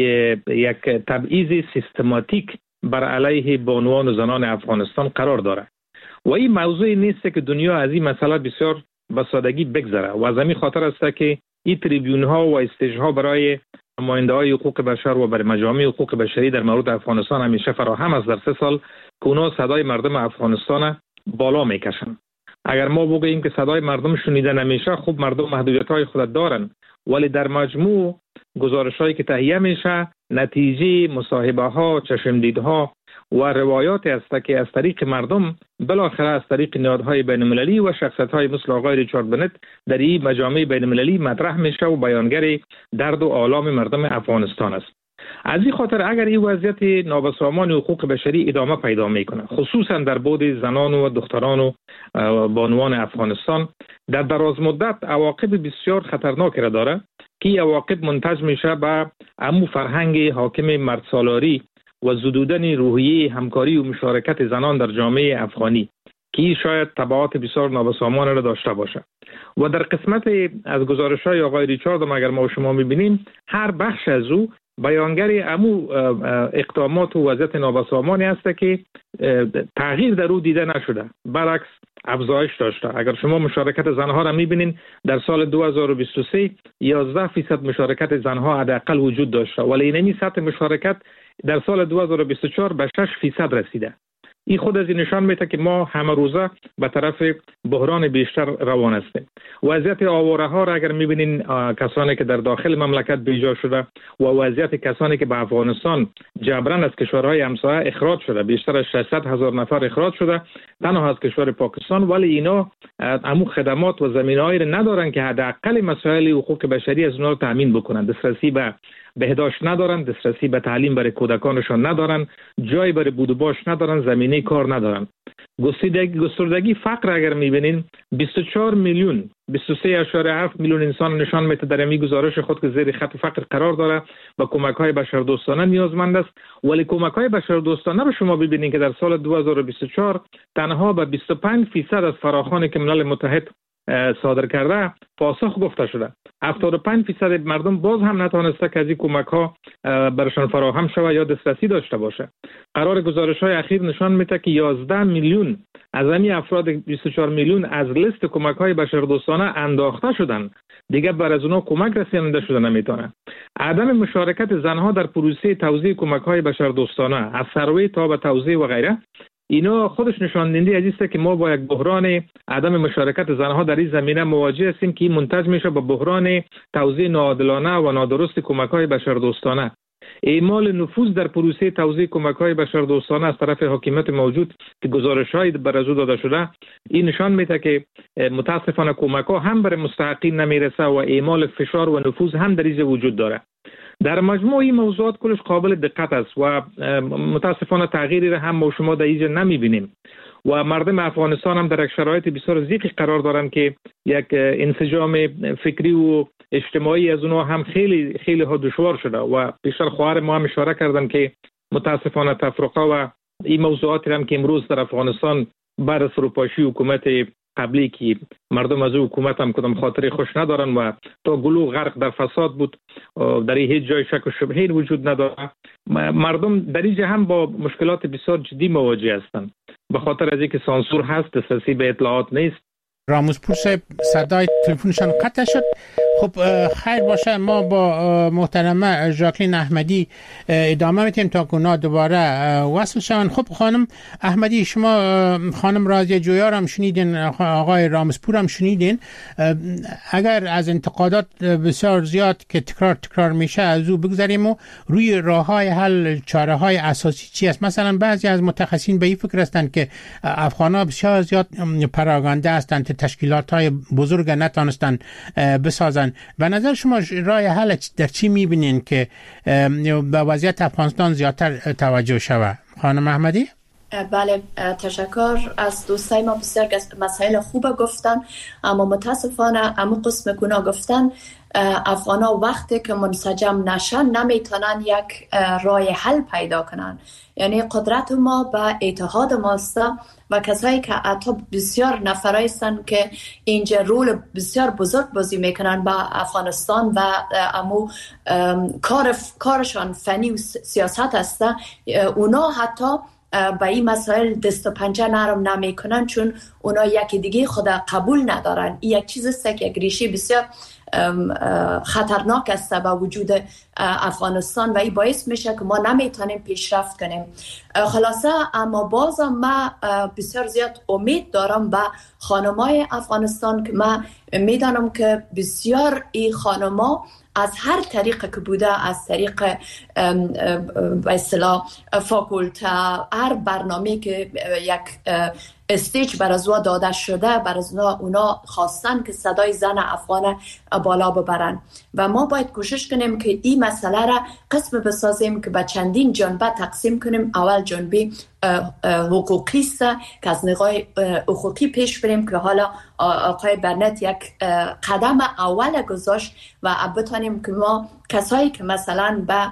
یک تبعیض سیستماتیک بر علیه بانوان و زنان افغانستان قرار داره و این موضوع نیست که دنیا از این مسئله بسیار به سادگی بگذره و از همین خاطر است که این تریبیون ها و استیج ها برای نماینده های حقوق بشر و برای مجامع حقوق بشری در مورد افغانستان همیشه فراهم است در سه سال که اونا صدای مردم افغانستان بالا میکشن. اگر ما بگوییم که صدای مردم شنیده نمیشه، خب مردم محدودیت های خود دارن، ولی در مجموع گزارش‌هایی که تهیه میشه نتیجه مصاحبه‌ها، چشمدیدها و روایاتی است که از طریق مردم بالاخره از طریق نهادهای بین‌المللی و شخصیت‌های مثل آقای ریچارد بنت در این مجامع بین‌المللی مطرح میشه و بیانگر درد و آلام مردم افغانستان است. از این خاطر اگر این وضعیت نابسامان حقوق بشری ادامه پیدا میکنه، خصوصا در بعد زنان و دختران و بانوان افغانستان، در دراز مدت عواقب بسیار خطرناکی را داره که عواقب منتج میشه به امو فرهنگ حاکم مردسالاری و زدودن روحیه همکاری و مشارکت زنان در جامعه افغانی که شاید تبعات بسیار نابسامان را داشته باشه. و در قسمت از گزارش‌های آقای ریچارد هم اگر ما و شما می‌بینیم، هر بخش از او بیانگر امو اقدامات و وضعیت نابسامانی است که تغییر در او دیده نشده، برعکس افزایش داشته. اگر شما مشارکت زنها را می‌بینین، در سال دو هزار و بیست و سه یازده فیصد مشارکت زنها حداقل وجود داشته، ولی اینمی سطح مشارکت در سال دو هزار و بیست و چهار به شش فیصد رسیده. این خود از این نشان میده که ما همه روزه به طرف بحران بیشتر روان هستیم. وضعیت آواره ها را اگر میبینین، کسانی که در داخل مملکت بیجا شده و وضعیت کسانی که به افغانستان جبران از کشورهای همسایه اخراج شده، بیشتر از ششصد هزار نفر اخراج شده تنها از کشور پاکستان، ولی اینا امو خدمات و زمینه‌ای را ندارن که حداقل مسائل حقوق بشری از اونها تامین بکنن. دسترسی به بهداشت ندارن، دسترسی به تعلیم برای کودکانشان ندارن، جای برای بود و باش ندارن، زمینه کار ندارن. گستردگی گستردگی فقر اگر میبینین، بیست و چهار میلیون بیست و سه اشاره هفت میلیون انسان نشان میده در این گزارش خود که زیر خط فقر قرار داره و کمک‌های بشردوستانه نیازمند است. ولی کمک‌های بشردوستانه رو شما ببینید که در سال دو هزار و بیست و چهار تنها به بیست و پنج فیصد از فراخوانی که ملل متحد صادر کرده پاسخ گفته شده. هفتاد و پنج فیصد مردم باز هم نتونسته که از این کمک‌ها برشان فراهم شود یا دسترسی داشته باشه. قرار گزارش‌های اخیر نشان میده که یازده میلیون از همین افراد بیست و چهار میلیون از لیست کمک‌های بشردوستانه انداخته شدن، دیگه بر از اونها کمک رسانده شده نمیتونه. عدم مشارکت زنها در پروسه توزیع کمک‌های بشردوستانه از سروی تا به توزیع و غیره، اینا خودش نشان دهنده از است که ما با یک بحران عدم مشارکت زنها در این زمینه مواجه هستیم که منتج میشه به بحران توزیع ناعادلانه و نادرست کمک‌های بشردوستانه. اعمال نفوذ در پروسه توزیع کمک‌های بشردوستانه از طرف حکومت موجود که گزارش‌های بر از او داده شده، این نشان میده که متاسفانه کمک‌ها هم بر مستحقین نمیرسه و اعمال فشار و نفوذ هم در این وجود داره. در مجموع این موضوعات کلش قابل دقت است و متاسفانه تغییری را هم ما شما در اینجا نمیبینیم و مردم افغانستان هم در یک شرایط بسیار ضیقی قرار دارن که یک انسجام فکری و اجتماعی از اونها هم خیلی خیلی ها دشوار شده و بیشتر خواهر ما هم اشاره کردن که متاسفانه تفرقه و این موضوعاتی هم که امروز در افغانستان بعد از فروپاشی حکومت قبلی که مردم از حکومت هم کدام خاطری خوش ندارن و تا گلو غرق در فساد بود، در این هیچ جای شک و شبهه‌ای وجود نداره. مردم در اینجا هم با مشکلات بسیار جدی مواجه هستند به خاطر از اینکه سانسور هست، دسترسی به اطلاعات نیست. راموزپور صاحب صدای تلفنشان قطع شد. خب خیر باشه، ما با محترمه ژاکلین احمدی ادامه میتیم تا اونا دوباره وصل شون. خب خانم احمدی، شما خانم راضیه جویار هم شنیدین، آقای راموزپور هم شنیدین. اگر از انتقادات بسیار زیاد که تکرار تکرار میشه از او بگذاریم و روی راههای حل، چاره های اساسی چی است؟ مثلا بعضی از متخصصین به این فکر هستند که افغان‌ها بسیار زیاد پراگنده هستند، تشکیلات های بزرگ نتونستن بسازن. به نظر شما راه حل در چی میبینین که به وضعیت افغانستان زیادتر توجه شود؟ خانم احمدی؟ بله، تشکر از دوستای ما، بسیار مسائل خوب گفتن، اما متاسفانه اما قسم کنا گفتن افغان ها وقتی که منسجم نشن نمیتونن یک راه حل پیدا کنن. یعنی قدرت ما به اتحاد ماست و کسایی که حتی بسیار نفرایی هستند که اینجا رول بسیار بزرگ بازی میکنن به افغانستان و امو کار کارشان فنی و سیاست هست، اونا حتی با این مسائل دست و پنجه نرم نمی کنن چون اونا یکی دیگه خدا قبول ندارن. این یک چیز است که یک ریشه بسیار خطرناک است به وجود افغانستان و این باعث میشه که ما نمیتونیم پیشرفت کنیم. خلاصه اما بازم ما بسیار زیاد امید دارم به خانمای افغانستان که من میدانم که بسیار این خانما از هر طریق که بوده، از طریق به اصطلاح فاکولته، هر برنامه که یک استیج بر از داده شده، بر از اونا خواستن که صدای زن افغان بالا ببرن و ما باید کوشش کنیم که این مسئله را قسم بسازیم که به چندین جنبه تقسیم کنیم. اول جنبه حقوقی است که از نگاه حقوقی پیش بریم که حالا آقای برنت یک قدم اول گذاشت و بتانیم که ما کسایی که مثلا به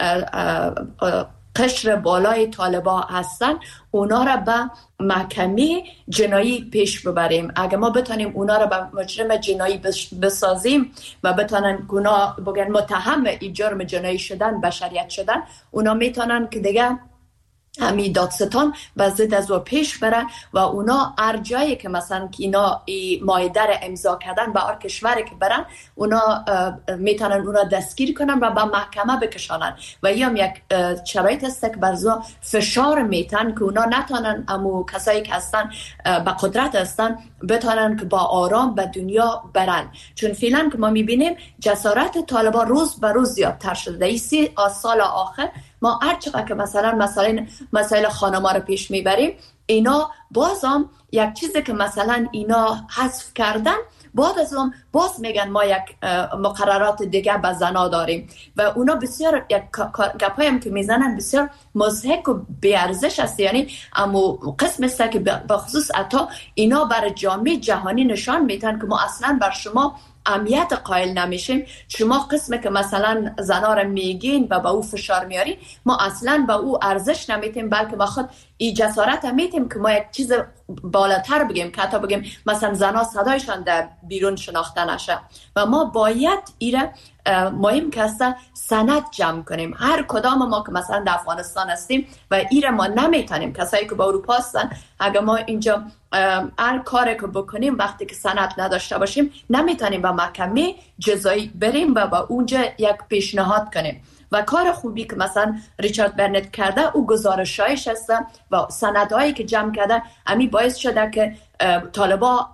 قشر بالای طالبا هستن اونا را به محکمه جنایی پیش ببریم. اگر ما بتانیم اونا را به مجرم جنایی بسازیم و بتانن اونا بگن متهم این جرم جنایی شدن، بشریت شدن، اونا میتونن که دیگه همین دادستان به ضد از او پیش بره و اونا هر جایی که مثلا که اینا مایده را امضا کردن به هر کشوری که برن اونا میتونن اونا دستگیر کنن و به محکمه بکشانن و یا هم یک شرایط است که برزا فشار میتن که اونا نتونن امو کسایی که هستن به قدرت هستن بتونن که با آرام به دنیا برن. چون فعلا که ما میبینیم جسارت طالبا روز به روز زیادتر شده. این سی سال آخر ما هر چقدر که مثلا مسائل مسائل خانما رو پیش میبریم اینا بازم یک چیزی که مثلا اینا حذف کردن بعد از اون باز میگن ما یک مقررات دیگه به زنا داریم و اونا بسیار یک گپایی هم که میزنن بسیار مضحک و بیارزش است. یعنی اما قسم است که به خصوص عطا اینا بر جامعه جهانی نشان میدن که ما اصلا بر شما اهمیت قائل نمیشیم. شما قسمی که مثلا زنا رو میگین و به او فشار میارین ما اصلا به او ارزش نمیتیم، بلکه ما خود ای جسارت هم میتیم که ما یک چیز بالاتر بگیم که حتی بگیم مثلا زنا صدایشان در بیرون شناخته نشه و ما باید ایره مهم که است سند جمع کنیم. هر کدام ما که مثلا در افغانستان هستیم و ایره ما نمیتونیم، کسایی که با اروپا هستن اگر ما اینجا هر کاری که بکنیم وقتی که سند نداشته باشیم نمیتونیم به محکمه جزایی بریم و با اونجا یک پیشنهاد کنیم. و کار خوبی که مثلا ریچارد برنت کرده او گزارشایش هست و سندهایی که جمع کرده امی باعث شده که طالبا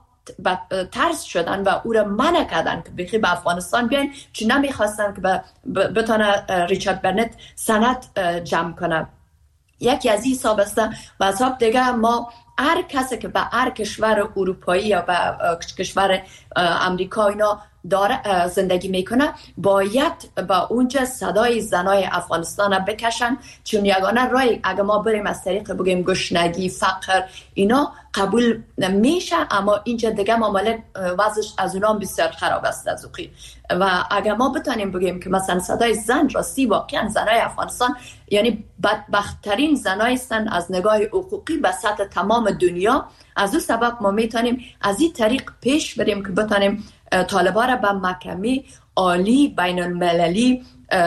ترس شدن و او را منع کردن که بخی به افغانستان بیاین، چون نمیخواستن که بتونه ریچارد برنت سند جمع کنه. یکی از این حساب است و حساب دیگه ما هر کسی که به هر کشور اروپایی یا به کشور امریکا اینا داره زندگی میکنه باید با اونجا صدای زنای افغانستان بکشن، چون یگانه رای اگه ما بریم از طریق بگیم گشنگی، فقر اینا قبول نمیشه، اما اینجا دیگه معامله وضعش از اونام بسیار خراب است از اوقی. و اگه ما بتونیم بگیم که مثلا صدای زن راستی واقعا زنای افغانستان یعنی بدبختترین زنای هستند از نگاه حقوقی به سطح تمام دنیا، از اون سبب ما میتونیم از این طریق پیش بریم که بتونیم طالبا را به محکمه عالی بین المللی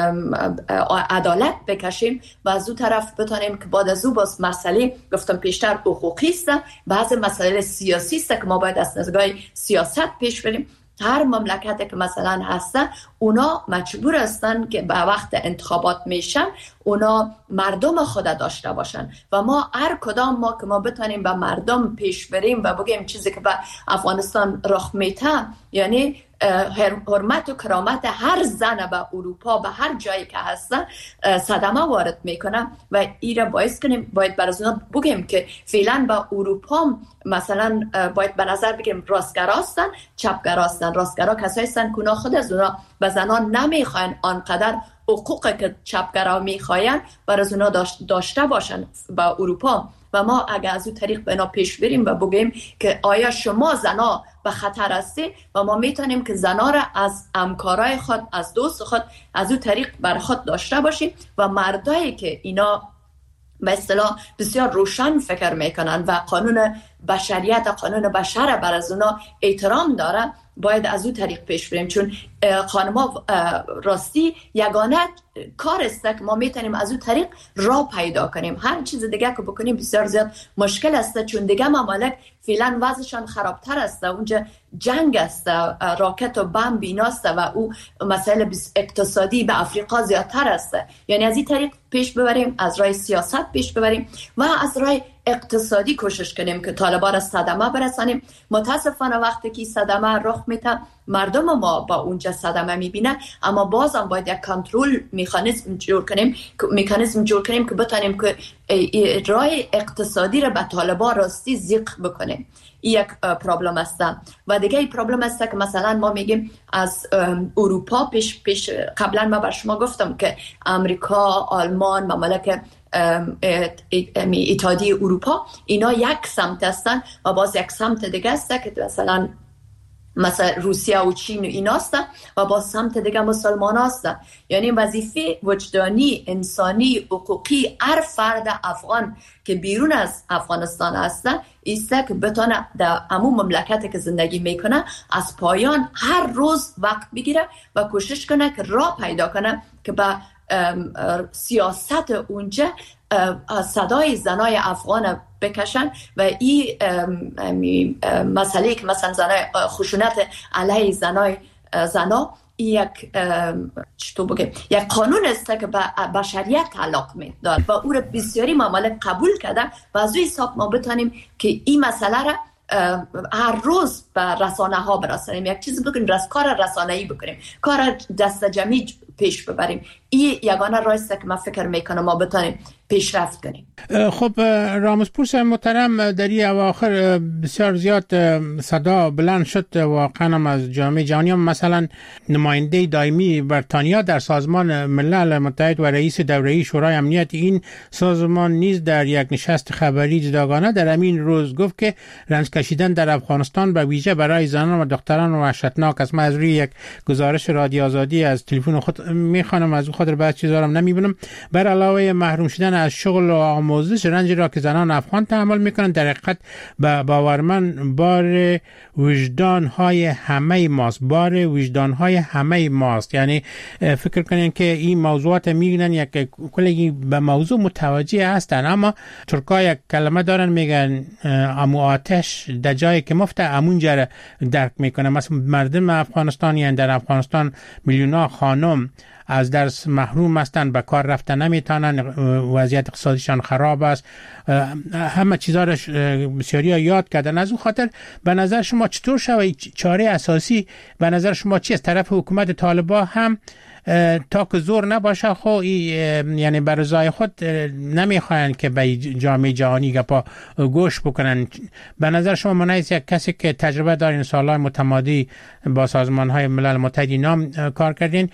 عدالت بکشیم و از اون طرف بتونیم که بعد از اون باز مسئله گفتم پیشتر حقوقی است، بعض مسائل سیاسی است که ما باید از نگاه سیاست پیش بریم. هر مملکتی که مثلا هستن اونا مجبور هستن که به وقت انتخابات میشن اونا مردم خود داشته باشن و ما هر کدام ما که ما بتونیم به مردم پیش بریم و بگیم چیزی که به افغانستان رخ میده، یعنی حرمت و کرامت هر زن به اروپا به هر جایی که هستن صدمه وارد میکنه و ایره باعث کنیم باید برای اونا بگیم که فعلا به اروپا مثلا باید به نظر بگیم راستگرا هستن، چپگرا هستن. راستگرا کسایی هستن که اونا خود از اونا به زنان نمیخواین آنقدر حقوقی که چپگرا میخواین برای اونا داشته باشن به اروپا و ما اگر از اون طریق بنا پیش بریم و بگیم که آیا شما زنا به خطر هستی و ما میتونیم که زنا را از همکارای خود از دوست خود از اون طریق بر خود داشته باشیم و مردایی که اینا به اصطلاح بسیار روشن فکر میکنن و قانون بشریت قانون بشر بر از اونا احترام داره، باید از اون طریق پیش بریم. چون خانما راستی یگانه کار است که ما میتونیم از اون طریق راه پیدا کنیم. هر چیز دیگه که بکنیم بسیار زیاد مشکل است، چون دیگه ممالک فعلا وضعشان خرابتر است، اونجا جنگ است، راکت و بمب بیناست و او مسائل اقتصادی به افریقا زیادتر است. یعنی از این طریق پیش ببریم، از راه سیاست پیش ببریم و از راه اقتصادی کوشش کنیم که طالبان از صدمه برسانیم. متاسفانه وقتی که صدمه رخ میده مردم ما با اونجا صدمه میبینه، اما بازم باید یک کنترل مکانیزم جور کنیم مکانیزم جور کنیم که بتونیم که راه اقتصادی را به طالبان راستی ذکر بکنیم. این یک پرابلم است. و دیگه این پرابلم است که مثلا ما میگیم از اروپا پیش پیش قبلا ما بر شما گفتم که امریکا، آلمان، ممالک اتحادیه اروپا اینا یک سمت هستن و باز یک سمت دیگه است که مثلا مثلا روسیه و چین و ایناست و با سمت دیگه مسلمان هستن. یعنی وظیفه وجدانی، انسانی، حقوقی هر فرد افغان که بیرون از افغانستان هستن ایسته که بتونه در همون مملکتی که زندگی میکنه از پایان هر روز وقت بگیره و کوشش کنه که راه پیدا کنه که به سیاست اونجا صدای زنای افغان بکشن و این مسئله که مثلا زنای خشونت علیه زنای زنا یک چطور بگم یک قانون است که به بشریت تعلق می‌داره و او را بسیاری ممالک قبول کرده و از این حساب ما بتونیم که این مسئله را هر روز به رسانه ها برسانیم، یک چیز بکنیم، رس کار رسانه‌ای بکنیم، کار دست جمعی پیش ببریم. این یگانه راه است که من فکر میکنم ما بتونیم پیشرفت کنیم. خب رامسپور محترم، در این اواخر بسیار زیاد صدا بلند شد واقعا از جامعه جهانی، مثلا نماینده دائمی بریتانیا در سازمان ملل متحد و رئیس دوره‌ای شورای امنیت این سازمان نیز در یک نشست خبری جداگانه در همین روز گفت که رنج کشیدن در افغانستان به ویژه برای زنان و دختران وحشتناک است. من از روی یک گزارش رادیو آزادی از تلفن خود میخوانم، از خاطر بعض چیزا رو نمیبینم. بر علاوه محروم شدن از شغل و آموزش، رنج را که زنان افغان تحمل میکنند در حقیقت به باور من بار وجدان های همه ماست، بار وجدان های همه ماست. یعنی فکر کنین که این موضوعات میگن یک کلی به موضوع متوجه هستن، اما ترکا یک کلمه دارن میگن امو آتش در جایی که مفته امون جره درک میکنه. مثلا مردم افغانستان، یعنی در افغانستان میلیون‌ها خانم از درس محروم هستند، به کار رفتن نمیتونن، وضعیت اقتصادیشان خراب است، همه چیزا رو بسیاری یاد کردن. از اون خاطر به نظر شما چطور شوی چاره اساسی به نظر شما چی از طرف حکومت طالبان هم تا که زور نباشه خو یعنی بر رضای خود نمیخواین که به جامعه جهانی گپا گوش بکنن؟ به نظر شما منایز یک کسی که تجربه دارین، سالهای متمادی با سازمان های ملل متحد نام کار کردین،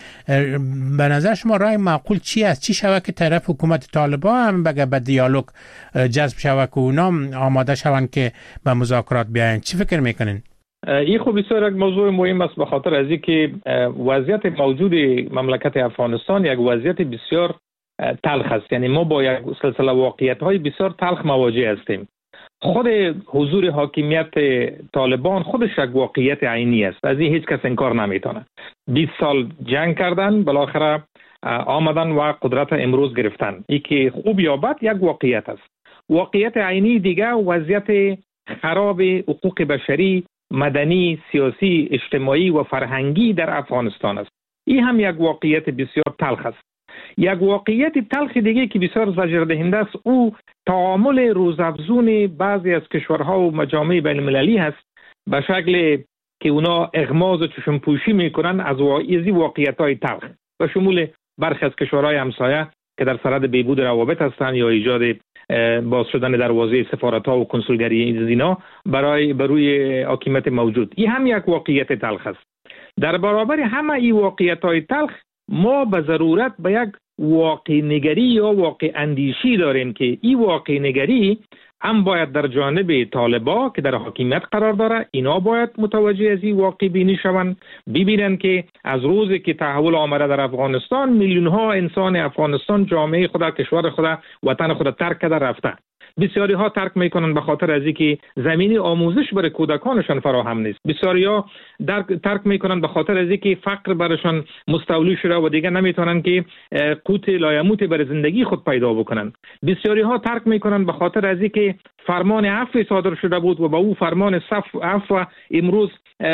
به نظر شما راه معقول چی است؟ چی شود که طرف حکومت طالبان هم بگه به دیالوگ جذب شود که اونا آماده شوند که به مذاکرات بیاین؟ چی فکر میکنین؟ این خوب بسیار یک موضوع مهم است، به خاطر از اینکه وضعیت موجود مملکت افغانستان یک وضعیت بسیار تلخ است. یعنی ما با یک سلسله واقعیت های بسیار تلخ مواجه هستیم. خود حضور حاکمیت طالبان خودش یک واقعیت عینی است، از این هیچ کس انکار نمیتونه. بیست سال جنگ کردن، بالاخره آمدن و قدرت امروز گرفتن. این که خوب یا بد یک واقعیت است. واقعیت عینی دیگه وضعیت خراب حقوق بشری، مدنی، سیاسی، اجتماعی و فرهنگی در افغانستان است. این هم یک واقعیت بسیار تلخ است. یک واقعیت تلخ دیگه که بسیار زجر دهنده است، او تعامل روزافزون بعضی از کشورها و مجامع بین المللی هست، به شکل که اونا اغماض و چشمپوشی میکنن از این واقعیت‌های تلخ و شمول برخی از کشورهای همسایه که در صدد بهبود روابط هستند یا ایجاد باز شدن دروازه سفارت‌ها و کنسولگری اینا برای بروی حاکمیت موجود. این هم یک واقعیت تلخ است. در برابر همه این واقعیت‌های تلخ ما به ضرورت به یک واقع نگری یا واقع اندیشی داریم که این واقع نگری هم باید در جانب طالبان که در حاکمیت قرار داره، اینا باید متوجه از این واقع بینی شوند، ببینن که از روزی که تحول آمده در افغانستان میلیون ها انسان افغانستان جامعه خود، کشور خود، وطن خود ترک کرده رفته. بسیاری ها ترک میکنن به خاطر از اینکه زمینی آموزش برای کودکانشان فراهم نیست. بسیاری ها ترک میکنن به خاطر از اینکه فقر برشان مستولی شده و دیگه نمیتونن که قوت لایموت برای زندگی خود پیدا بکنن. بسیاری ها ترک میکنن به خاطر از اینکه فرمان عفو صادر شده بود و با او فرمان عفو امروز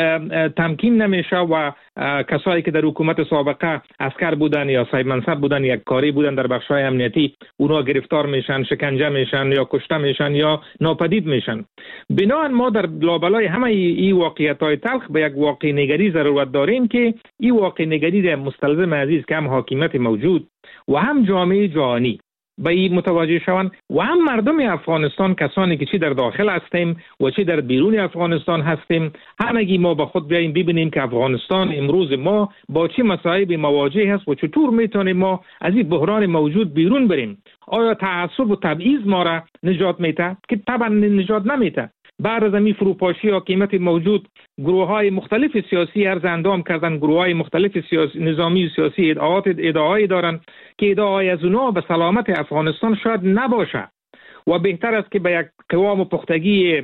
تمکین نمیشه و کسایی که در حکومت سابقه عسکر بودن یا صاحب منصب بودن یا کاری بودن در بخش‌های امنیتی، اونها گرفتار میشن، شکنجه میشن یا کشته میشن یا ناپدید میشن. بنابراین ما در لابلای همه این واقعیت‌های تلخ به یک واقع نگری ضرورت داریم که این واقع نگری مستلزم عزیز که هم حاکمیت موجود و هم جامعه جهانی به این متوجه شوند و هم مردم افغانستان، کسانی که چی در داخل هستیم و چی در بیرون افغانستان هستیم، همگی ما با خود بیاییم ببینیم که افغانستان امروز ما با چه مسائب مواجه هست و چطور میتونیم ما از این بحران موجود بیرون بریم. آیا تعصب و تبعیض ما را نجات میده؟ که طبعا نجات نمیده. بعد از این فروپاشی حاکمیت موجود، گروه‌های مختلف سیاسی عرض اندام کردن، گروه‌های مختلف سیاسی نظامی و سیاسی ادعاات ادعایی دارن که ادعای از اونها به سلامت افغانستان شاید نباشه و بهتر است که به یک قوام و پختگی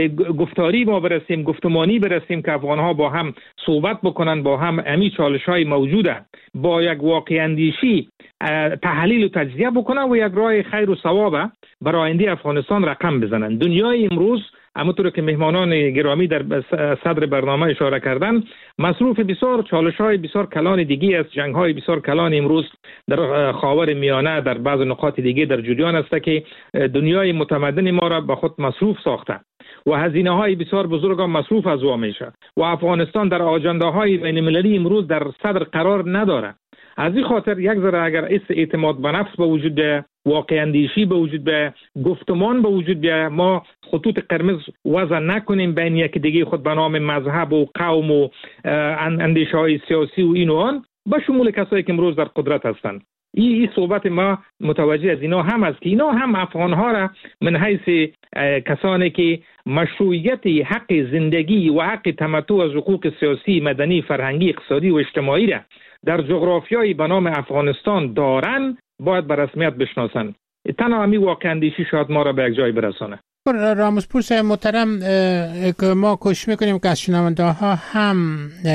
گفتاری ما برسیم، گفتمانی برسیم که افغان‌ها با هم صحبت بکنن، با هم امی چالش‌های موجوده با یک واقع اندیشی تحلیل و تجزیه بکنن و یک راه خیر و ثواب برای آینده افغانستان رقم بزنن. دنیای امروز همونطور که مهمانان گرامی در صدر برنامه اشاره کردن، مصروف بسیار چالش‌های بسیار کلان دیگه است، جنگ‌های بسیار کلان امروز در خاور میانه در بعض نقاط دیگه در جریان است که دنیای متمدن ما را به خود مصروف ساخته و هزینه‌های بسیار بزرگ هم مصروف از او میشه و افغانستان در آجنده‌های بین‌المللی امروز در صدر قرار نداره. از این خاطر یک ذره اگر اس اعتماد به نفس به وجود بیاید، واقع اندیشی به وجود بیاید، گفتمان به وجود بیاید، ما خطوط قرمز وضع نکنیم بین یک دیگه خود به نام مذهب و قوم و اندیشه‌های سیاسی و این و آن، به شمول کسایی که امروز در قدرت هستند. این ای صحبت ما متوجه از اینا هم است که اینا هم افغان‌ها را من حیث کسانی که مشروعیت حق زندگی و حق تمتع از حقوق سیاسی، مدنی، فرهنگی، اقتصادی و اجتماعی را در جغرافیای به نام افغانستان دارن باید به رسمیت بشناسن. تنها همین واقع اندیشی شاید ما را به یک جای برسانه. رامزپور صاحب محترم، که ما کوشش میکنیم که از شنونده ها هم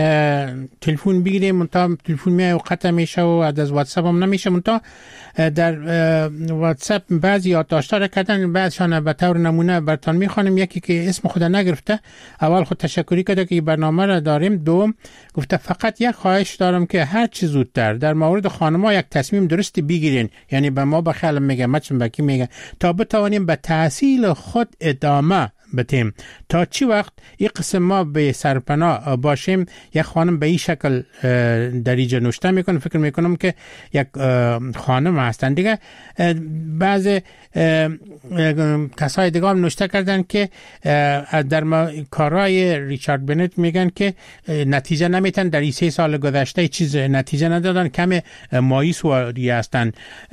تلفن بگیریم، منتها تلفن میای و قطع میشه و از واتساپ هم نمیشه، منتها در واتساپ بعضی یادداشت‌ها را کردن، بعضشان به طور نمونه براتون میخوانیم. یکی که اسم خود نگرفته، اول خود تشکری کرده که برنامه را داریم، دوم گفته فقط یک خواهش دارم که هر چه زودتر در مورد خانم‌ها یک تصمیم درستی بگیرین، یعنی به ما بخیال میگه مچم بکی میگه، تا بتوانیم به تحصیل خود ادامه بتیم. تا چی وقت این قسم ما به سرپناه باشیم؟ یک خانم به این شکل در اینجا نوشته میکنه، فکر میکنم که یک خانم هستن دیگه. بعض کسای دیگه هم نوشته کردن که در کارهای ریچارد بنت میگن که نتیجه نمیتن، در این سه سال گذشته چیز نتیجه ندادن، کم مایوس واری هستن.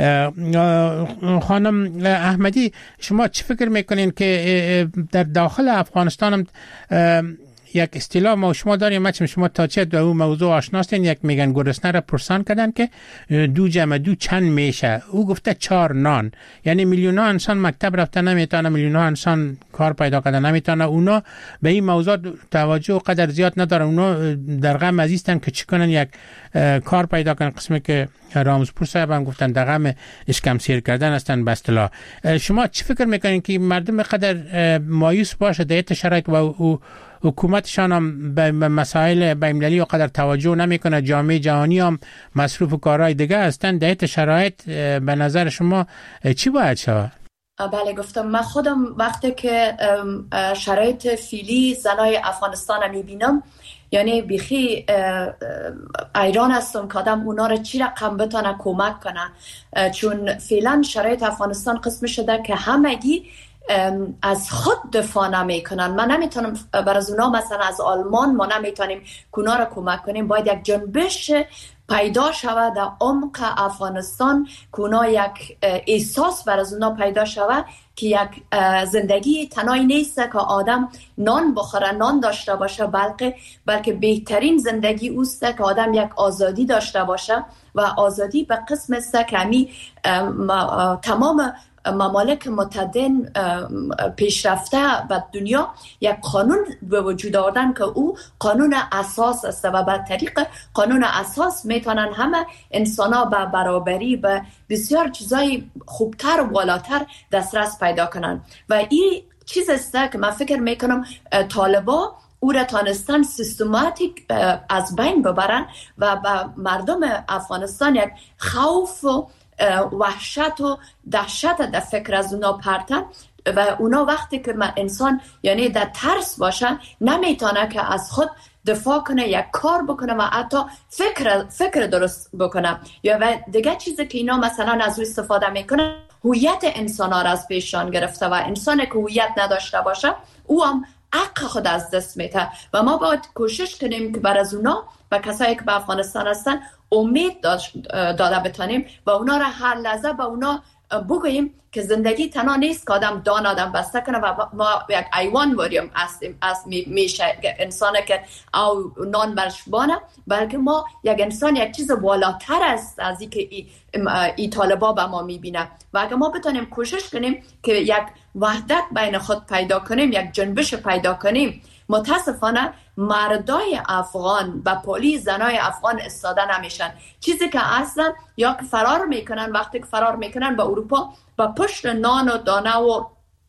خانم احمدی، شما چی فکر میکنین که در داخل افغانستان هم یک اصطلاح ما شما داریم، مثلا شما تا چه در اون موضوع آشناستین، یک میگن گرسنه را پرسان کردن که دو جمع دو چند میشه، او گفته چهار نان، یعنی میلیون ها انسان مکتب رفته نمیتونه، میلیون ها انسان کار پیدا کردن نمیتونه، اونا به این موضوع توجه قدر زیاد ندارن، اونا در غم عزیزتن که چی کنن یک کار پیدا کنن، قسمی که رامزپور صاحب هم گفتن در غم اشکم سیر کردن هستن به اصطلاح. شما چی فکر میکنین که مردم قدر مایوس باشه در این شرایط و حکومتشان هم به مسائل بین‌المللی و قدر توجه نمیکنه، جامعه جهانی هم مصروف کارهای دیگه هستن، در این شرایط به نظر شما چی باید شود؟ بله گفتم، من خودم وقتی که شرایط فعلی زنای افغانستان میبینم، یعنی بیخی ایران هستم که آدم اونا رو چی رقم بتونه کمک کنه، چون فعلا شرایط افغانستان قسم شده که همگی از خود دفاع نمی کنن. من نمیتونم برای اونا، مثلا از آلمان ما نمیتونیم اونا رو کمک کنیم، باید یک جنبش پیدا شود در عمق افغانستان که اونا یک احساس برای اونا پیدا شود که یک زندگی تنهایی نیست که آدم نان بخوره، نان داشته باشه، بلکه بلکه بهترین زندگی اوست که آدم یک آزادی داشته باشه و آزادی به قسم است که همی تمام ممالک متمدن پیشرفته و دنیا یک قانون به وجود آوردن که او قانون اساس است و به طریق قانون اساس میتونن همه انسانا به برابری به بسیار چیزای خوبتر و بالاتر دسترس پیدا کنن و این چیز است که من فکر میکنم طالبا او را تانستن سیستماتیک از بین ببرن و به مردم افغانستان یک خوف و وحشت و دهشت در فکر از اونا پرتن و اونا وقتی که من انسان یعنی در ترس باشن نمیتونه که از خود دفاع کنه یک کار بکنه و حتی فکر فکر درست بکنه یا و دیگه چیزی که اینا مثلا از روی استفاده میکنه هویت انسان ها را از پیشان گرفته و انسانی که هویت نداشته باشه او هم حق خود از دست میده و ما باید کوشش کنیم که بر از اونا و کسایی که به افغانستان هستن امید داده بتانیم و اونا را هر لحظه به اونا بگوییم که زندگی تنها نیست که آدم دان آدم بسته کنه و ما یک ایوان وریم هستیم از میشه انسانی که او نان برش بانه بلکه ما یک انسان یک چیز بالاتر است از این که ای, ای طالبا به ما میبینه و اگه ما بتانیم کوشش کنیم که یک وحدت بین خود پیدا کنیم یک جنبش پیدا کنیم متاسفانه مردای افغان و پولی زنای افغان استاده نمیشن چیزی که اصلا یا که فرار میکنن وقتی که فرار میکنن به اروپا با پشت نان و دانه و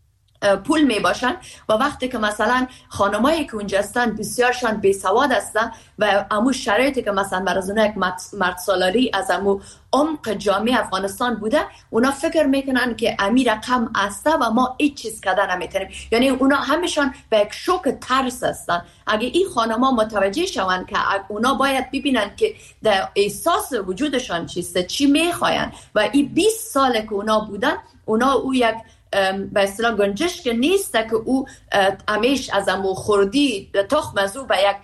پول می باشن و وقتی که مثلا خانمایی که اونجا هستن بسیارشان بی سواد هستن و امو شرایطی که مثلا برای اونا یک مرد سالاری از امو عمق جامعه افغانستان بوده اونا فکر میکنن که امی رقم هسته و ما هیچ چیز کردن نمیتونیم یعنی اونا همشان به یک شوک ترس هستن اگه این خانما متوجه شون که اونا باید ببینن که در احساس وجودشان چیسته چی میخواین و این بیست ساله که اونا بودن اونا او یک به اصطلاح گنجش که نیست که او همیش از امو خوردی تخم از او به یک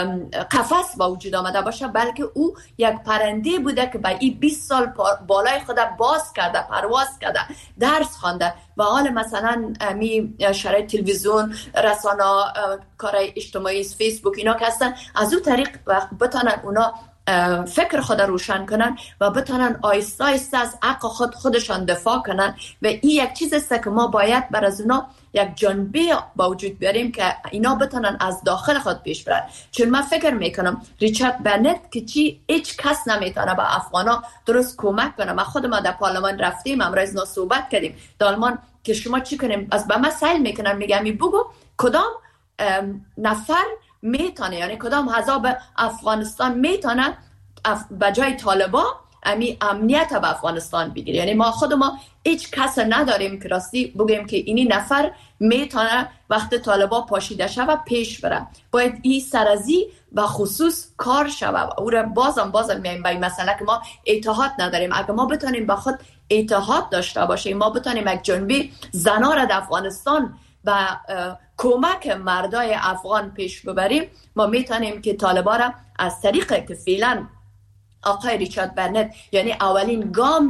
قفس با وجود آمده باشه بلکه او یک پرنده بوده که به این بیست سال بالای خود باز کرده پرواز کرده درس خوانده و حال مثلا می شرایط تلویزیون رسانه کارهای اجتماعی فیسبوک اینا که هستن از او طریق بتانن اونا فکر خود روشن کنن و بتونن آیسته آیسته از حق خود خودشان دفاع کنن و این یک چیز است که ما باید بر از اونا یک جنبه با وجود بیاریم که اینا بتونن از داخل خود پیش برن چون من فکر میکنم ریچارد برنت که چی هیچ کس نمیتونه به افغانا درست کمک کنه ما خود ما در پارلمان رفتیم امروز نا صحبت کردیم در آلمان که شما چی کنیم از به من سوال میکنن میگم بگو کدام نفر میتونه یعنی کدام حزب افغانستان میتونه اف... بجای طالبا امی امنیت به افغانستان بگیره یعنی ما خود ما هیچ کس نداریم که راستی بگیم که اینی نفر میتونه وقت طالبا پاشیده شوه پیش بره باید این سرازی و خصوص کار شوه او را بازم بازم میایم به این مسئله که ما اتحاد نداریم اگه ما بتونیم با خود اتحاد داشته باشیم ما بتونیم یک جنبه زنا را در افغانستان و کمک مردای افغان پیش ببریم ما میتونیم که طالبا را از طریق که فعلا آقای ریچارد برنت یعنی اولین گام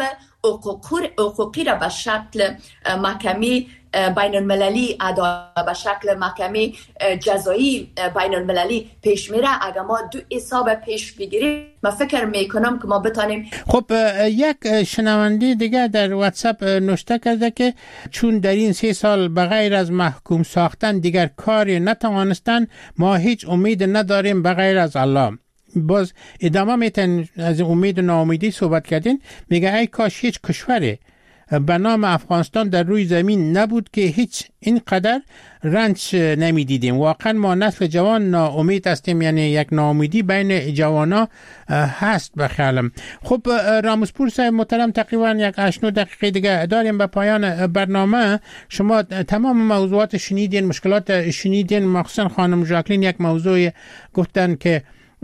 حقوقی را به شکل محکمه بین المللی عدالت به شکل محکمه جزایی بین المللی پیش میره اگر ما دو حساب پیش بگیریم من فکر میکنم که ما بتانیم خب یک شنونده دیگه در واتساپ نوشته کرده که چون در این سه سال بغیر از محکوم ساختن دیگر کاری نتوانستن ما هیچ امید نداریم بغیر از الله باز ادامه میتن از امید و ناامیدی صحبت کردین میگه ای کاش هیچ کشوری به نام افغانستان در روی زمین نبود که هیچ اینقدر رنج نمیدیدیم واقعا ما نسل جوان ناامید هستیم یعنی یک ناامیدی بین جوانا هست به خیالم خب راموسپور صاحب محترم تقریبا یک هشت نه دقیقه دیگه داریم به پایان برنامه شما تمام موضوعات شنیدین مشکلات شنیدین مخصوصا خانم ژاکلین یک موضوع گفتن که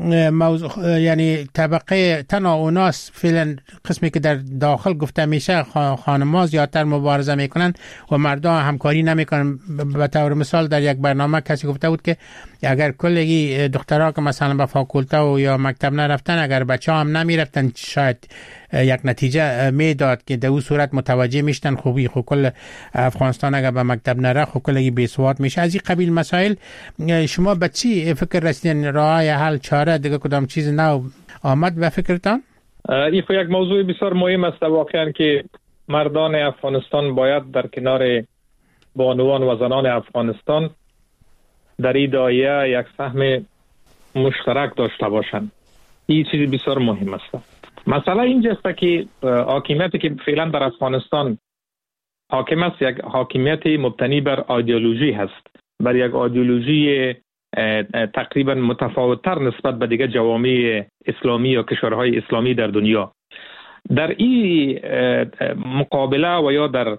موضوع یعنی طبقه تنها اوناس فعلا قسمی که در داخل گفته میشه خانم‌ها زیادتر مبارزه میکنن و مردها همکاری نمیکنن به طور مثال در یک برنامه کسی گفته بود که اگر کلگی دخترها که مثلا به فاکولته و یا مکتب نرفتن اگر بچه‌ها هم نمیرفتن شاید یک نتیجه میداد که در اون صورت متوجه میشتن خوبی خو کل افغانستان اگر به مکتب نره خو کلگی بیسواد میشه از این قبیل مسائل شما به چی فکر رسیدین راه حل چاره دیگه کدام چیز نو آمد به فکرتان این یک موضوع بسیار مهم است واقعا که مردان افغانستان باید در کنار بانوان و زنان افغانستان در این دایره یک سهم مشترک داشته باشند. این چیز بسیار مهم است. مثلا اینجاست که حاکمیتی که فعلا در افغانستان حاکم است یک حاکمیت مبتنی بر ایدئولوژی هست، بر یک ایدئولوژی تقریبا متفاوت‌تر نسبت به دیگه جوامع اسلامی یا کشورهای اسلامی در دنیا. در این مقابله و یا در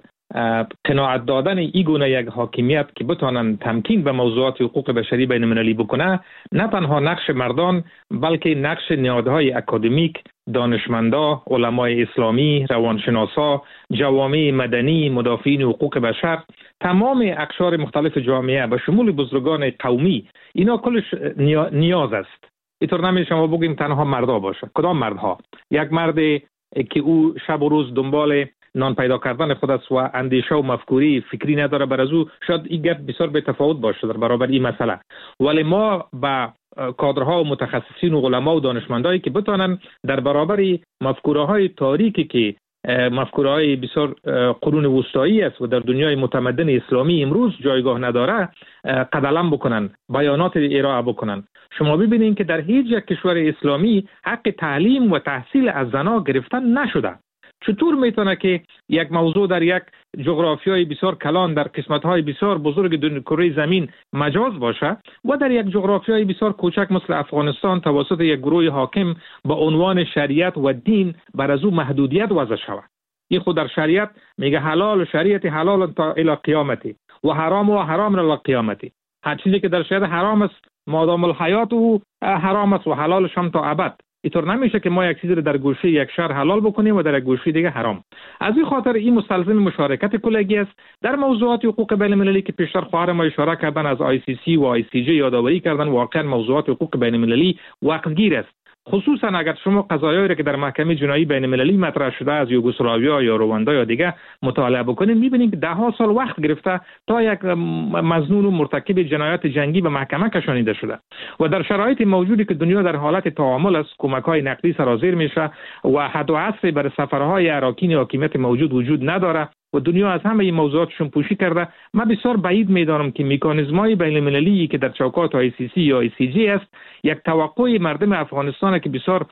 قناعت دادن این گونه یک حاکمیت که بتوانند تمکین به موضوعات حقوق بشری بین المللی بکنه، نه تنها نقش مردان بلکه نقش نهادهای اکادمیک، دانشمندا، علمای اسلامی، روانشناسا، جوامع مدنی، مدافعین حقوق بشر، تمام اقشار مختلف جامعه به شمول بزرگان قومی، اینا کلش نیاز است. اینطور نمیشه شما بگیم تنها مردا باشه. کدام مردها؟ یک مرد که او شب و روز دنبال نان پیدا کردن خود است و اندیشه و مفکوری فکری نداره، بر از او شاید این گپ بسیار به تفاوت باشه در برابر این مسئله. ولی ما با کادرها و متخصصین و علما و دانشمندایی که بتونن در برابر مفکوره های تاریکی که مفکوره های بسیار قرون وسطایی است و در دنیای متمدن اسلامی امروز جایگاه نداره قدم بکنن، بیانات ارائه بکنن. شما ببینید که در هیچ یک کشور اسلامی حق تعلیم و تحصیل از زنان گرفتن نشده. چطور میتونه که یک موضوع در یک جغرافیای بسیار کلان در قسمت‌های بسیار بزرگ دنیای کره زمین مجاز باشه و در یک جغرافیای بسیار کوچک مثل افغانستان توسط یک گروه حاکم با عنوان شریعت و دین بر از او محدودیت وضع شود؟ این خود در شریعت میگه حلال و شریعت حلال تا الی قیامتی و حرام و حرام الی قیامتی. هر چیزی که در شریعت حرام است مادام الحیات و حرام است و حلالش هم تا ابد. اینطور نمیشه که ما یک چیزی رو در گوشه یک شهر حلال بکنیم و در یک گوشه دیگه حرام. از این خاطر این مستلزم مشارکت کلگی است در موضوعات حقوق بین المللی که پیشتر خواهر ما اشاره کردن، از آی سی سی و آی سی جی یادآوری کردن. واقعا موضوعات حقوق بین المللی وقتگیر است، خصوصا اگر شما قضایایی را که در محکمه جنایی بین المللی مطرح شده از یوگسلاویا یا رواندا یا دیگه مطالعه بکنید، می‌بینید که ده ها سال وقت گرفته تا یک مظنون و مرتکب جنایات جنگی به محکمه کشانیده شده و در شرایط موجودی که دنیا در حالت تعامل است، کمک‌های نقدی سرازیر میشه و حد و حصر بر سفرهای اراکین حاکمیت موجود وجود نداره و دنیا از همه این موضوعاتشون پوشی کرده. من بسیار بعید میدانم که میکانیزم‌های بین المللی که در چوکات آی سی سی یا آی سی جی است یک توقع مردم افغانستان که بسیار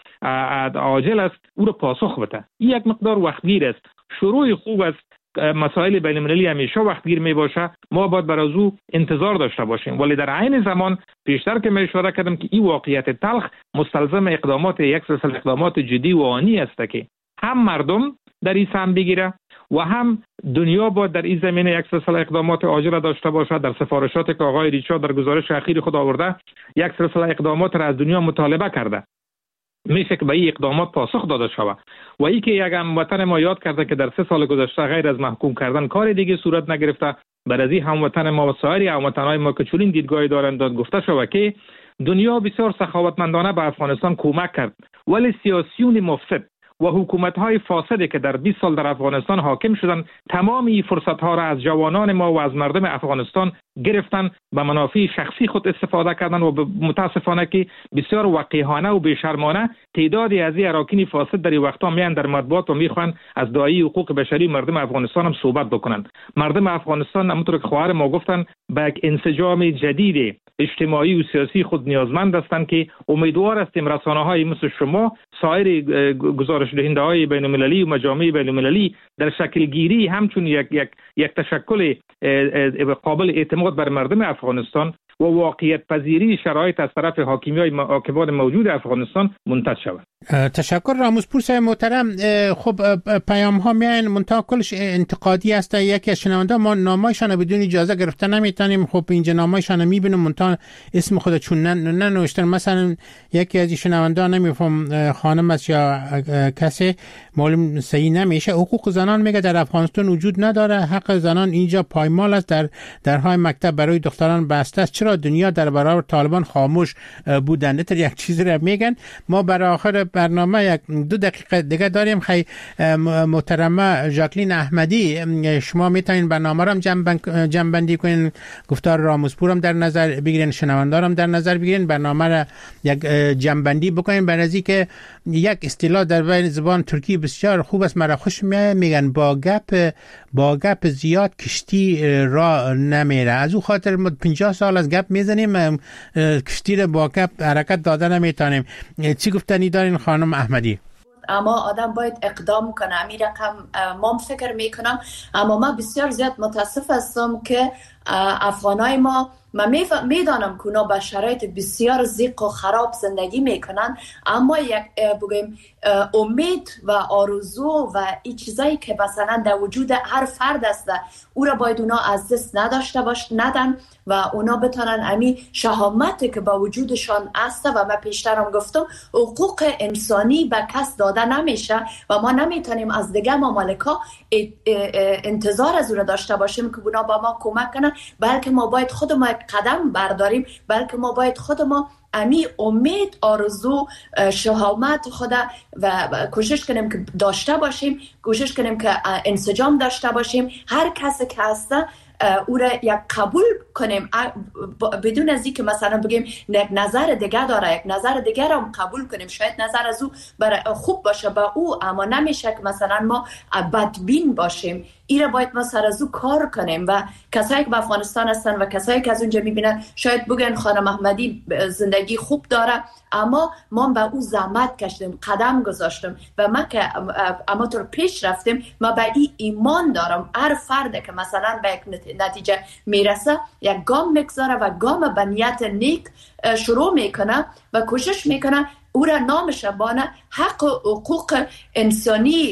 عاجل است او را پاسخ بده. این یک مقدار وقتگیر است. شروع خوب است. مسائل بین المللی همیشه وقتگیر می باشه، ما باید بر از او انتظار داشته باشیم، ولی در عین زمان پیشتر که من اشاره کردم که این واقعیت تلخ مستلزم اقدامات یک سلسله اقدامات جدی و آنی است که هم مردم در این سهم بگیره و هم دنیا باید در این زمینه یک سلسله اقدامات عاجل داشته باشد. در سفارشات که آقای ریچارد در گزارش اخیر خود آورده یک سلسله اقدامات را از دنیا مطالبه کرده، میشه که به این اقدامات پاسخ داده شود. و ای که یک هموطن ما یاد کرده که در سه سال گذشته غیر از محکوم کردن کار دیگه صورت نگرفته، بر از این هموطن ما و سایر هموطنهای ما که چنین دیدگاهی دارند داد گفته شود که دنیا بسیار سخاوتمندانه به افغانستان کمک کرد، ولی سیاسیون مفسد و حکومت‌های فاسدی که در بیست سال در افغانستان حاکم شدند تمام این فرصت‌ها را از جوانان ما و از مردم افغانستان گرفتن، به منافع شخصی خود استفاده کردن و متاسفانه که بسیار وقیحانه و بی‌شرمانه تعدادی از این اراکین فاسد در این وقتا میان در مطبوعات و میخوان از داعی حقوق بشری مردم افغانستان هم صحبت بکنن. مردم افغانستان همونطور که خواهر ما گفتن به یک انسجام جدید اجتماعی و سیاسی خود نیازمند هستند که امیدوار هستیم رسانه‌های مثل شما، سایر گزارش دهنده های بین المللی و مجامع بین المللی در شکل گیری همچون یک یک یک تشکل قابل اعتماد بر مردم افغانستان و واقعیت پذیری شرایط از طرف حاکمیای حاکمان موجود افغانستان منتج شود. تشکر راموزپور صاحب محترم. خب پیام ها میان منتها کلش انتقادی است. یکی از شنونده ما نامایشان بدون اجازه گرفته نمیتونیم، خب اینجا نامایشان میبینیم منتها اسم خود چون ننوشتن. مثلا یکی از شنونده نمیفهم خانم است یا کسی معلوم صحیح نمیشه، حقوق زنان میگه در افغانستان وجود نداره، حق زنان اینجا پایمال است، در درهای مکتب برای دختران بسته است. چرا دنیا در برابر طالبان خاموش بودند؟ تر یک چیزی را میگن. ما برای آخر برنامه یک دو دقیقه دیگه داریم. خی محترمه ژاکلین احمدی، شما میتونین برنامه رو هم جمع بندی کنین، گفتار راموزپور هم در نظر بگیرین، شنوندار هم در نظر بگیرین، برنامه رو یک جمع بندی بکنین. برای که یک اصطلاح در زبان ترکی بسیار خوب است، مرا خوش میاد، میگن با گپ با گپ زیاد کشتی را نمیره. از او خاطر ما پنجاه سال از گپ میزنیم، کشتی را با گپ حرکت داده نمیتونیم. چی گفتنی دارین خانم احمدی؟ اما آدم باید اقدام کنه. امی رقم ما فکر میکنم، اما ما بسیار زیاد متاسف هستم که افغانای ما، من میدانم که اونا به شرایط بسیار زیق و خراب زندگی میکنن، اما یک بگیم امید و آرزو و این چیزایی که مثلا در وجود هر فرد است او را باید اونا از دست نداشته باش ندن و اونا بتونن امی شهامتی که با وجودشان است. و من پیشترم گفتم حقوق انسانی به کس داده نمیشه و ما نمیتونیم از دیگه ممالکا انتظار از او را داشته باشیم که اونا با ما کمک کنن، بلکه ما باید خود ما قدم برداریم، بلکه ما باید خود ما امی امید، آرزو، شهامت خود و کوشش کنیم که داشته باشیم، کوشش کنیم که انسجام داشته باشیم. هر کسی که هسته او را یک قبول کنیم بدون از اینکه مثلا بگیم یک نظر دیگه داره، یک نظر دیگه را قبول کنیم. شاید نظر از او برای خوب باشه با او، اما نمیشه که مثلا ما بدبین باشیم. این را باید ما سر از او کار کنیم و کسایی که به افغانستان هستن و کسایی که از اونجا میبینن شاید بگن خانم احمدی زندگی خوب داره، اما ما به او زحمت کشیدیم، قدم گذاشتیم و ما که اما طور پیش رفتیم. ما به این ایمان دارم هر فرد که مثلا به یک نتیجه میرسه یک گام میگذاره و گام به نیت نیک شروع میکنه و کوشش میکنه او را نام شبانه حق و حقوق انسانی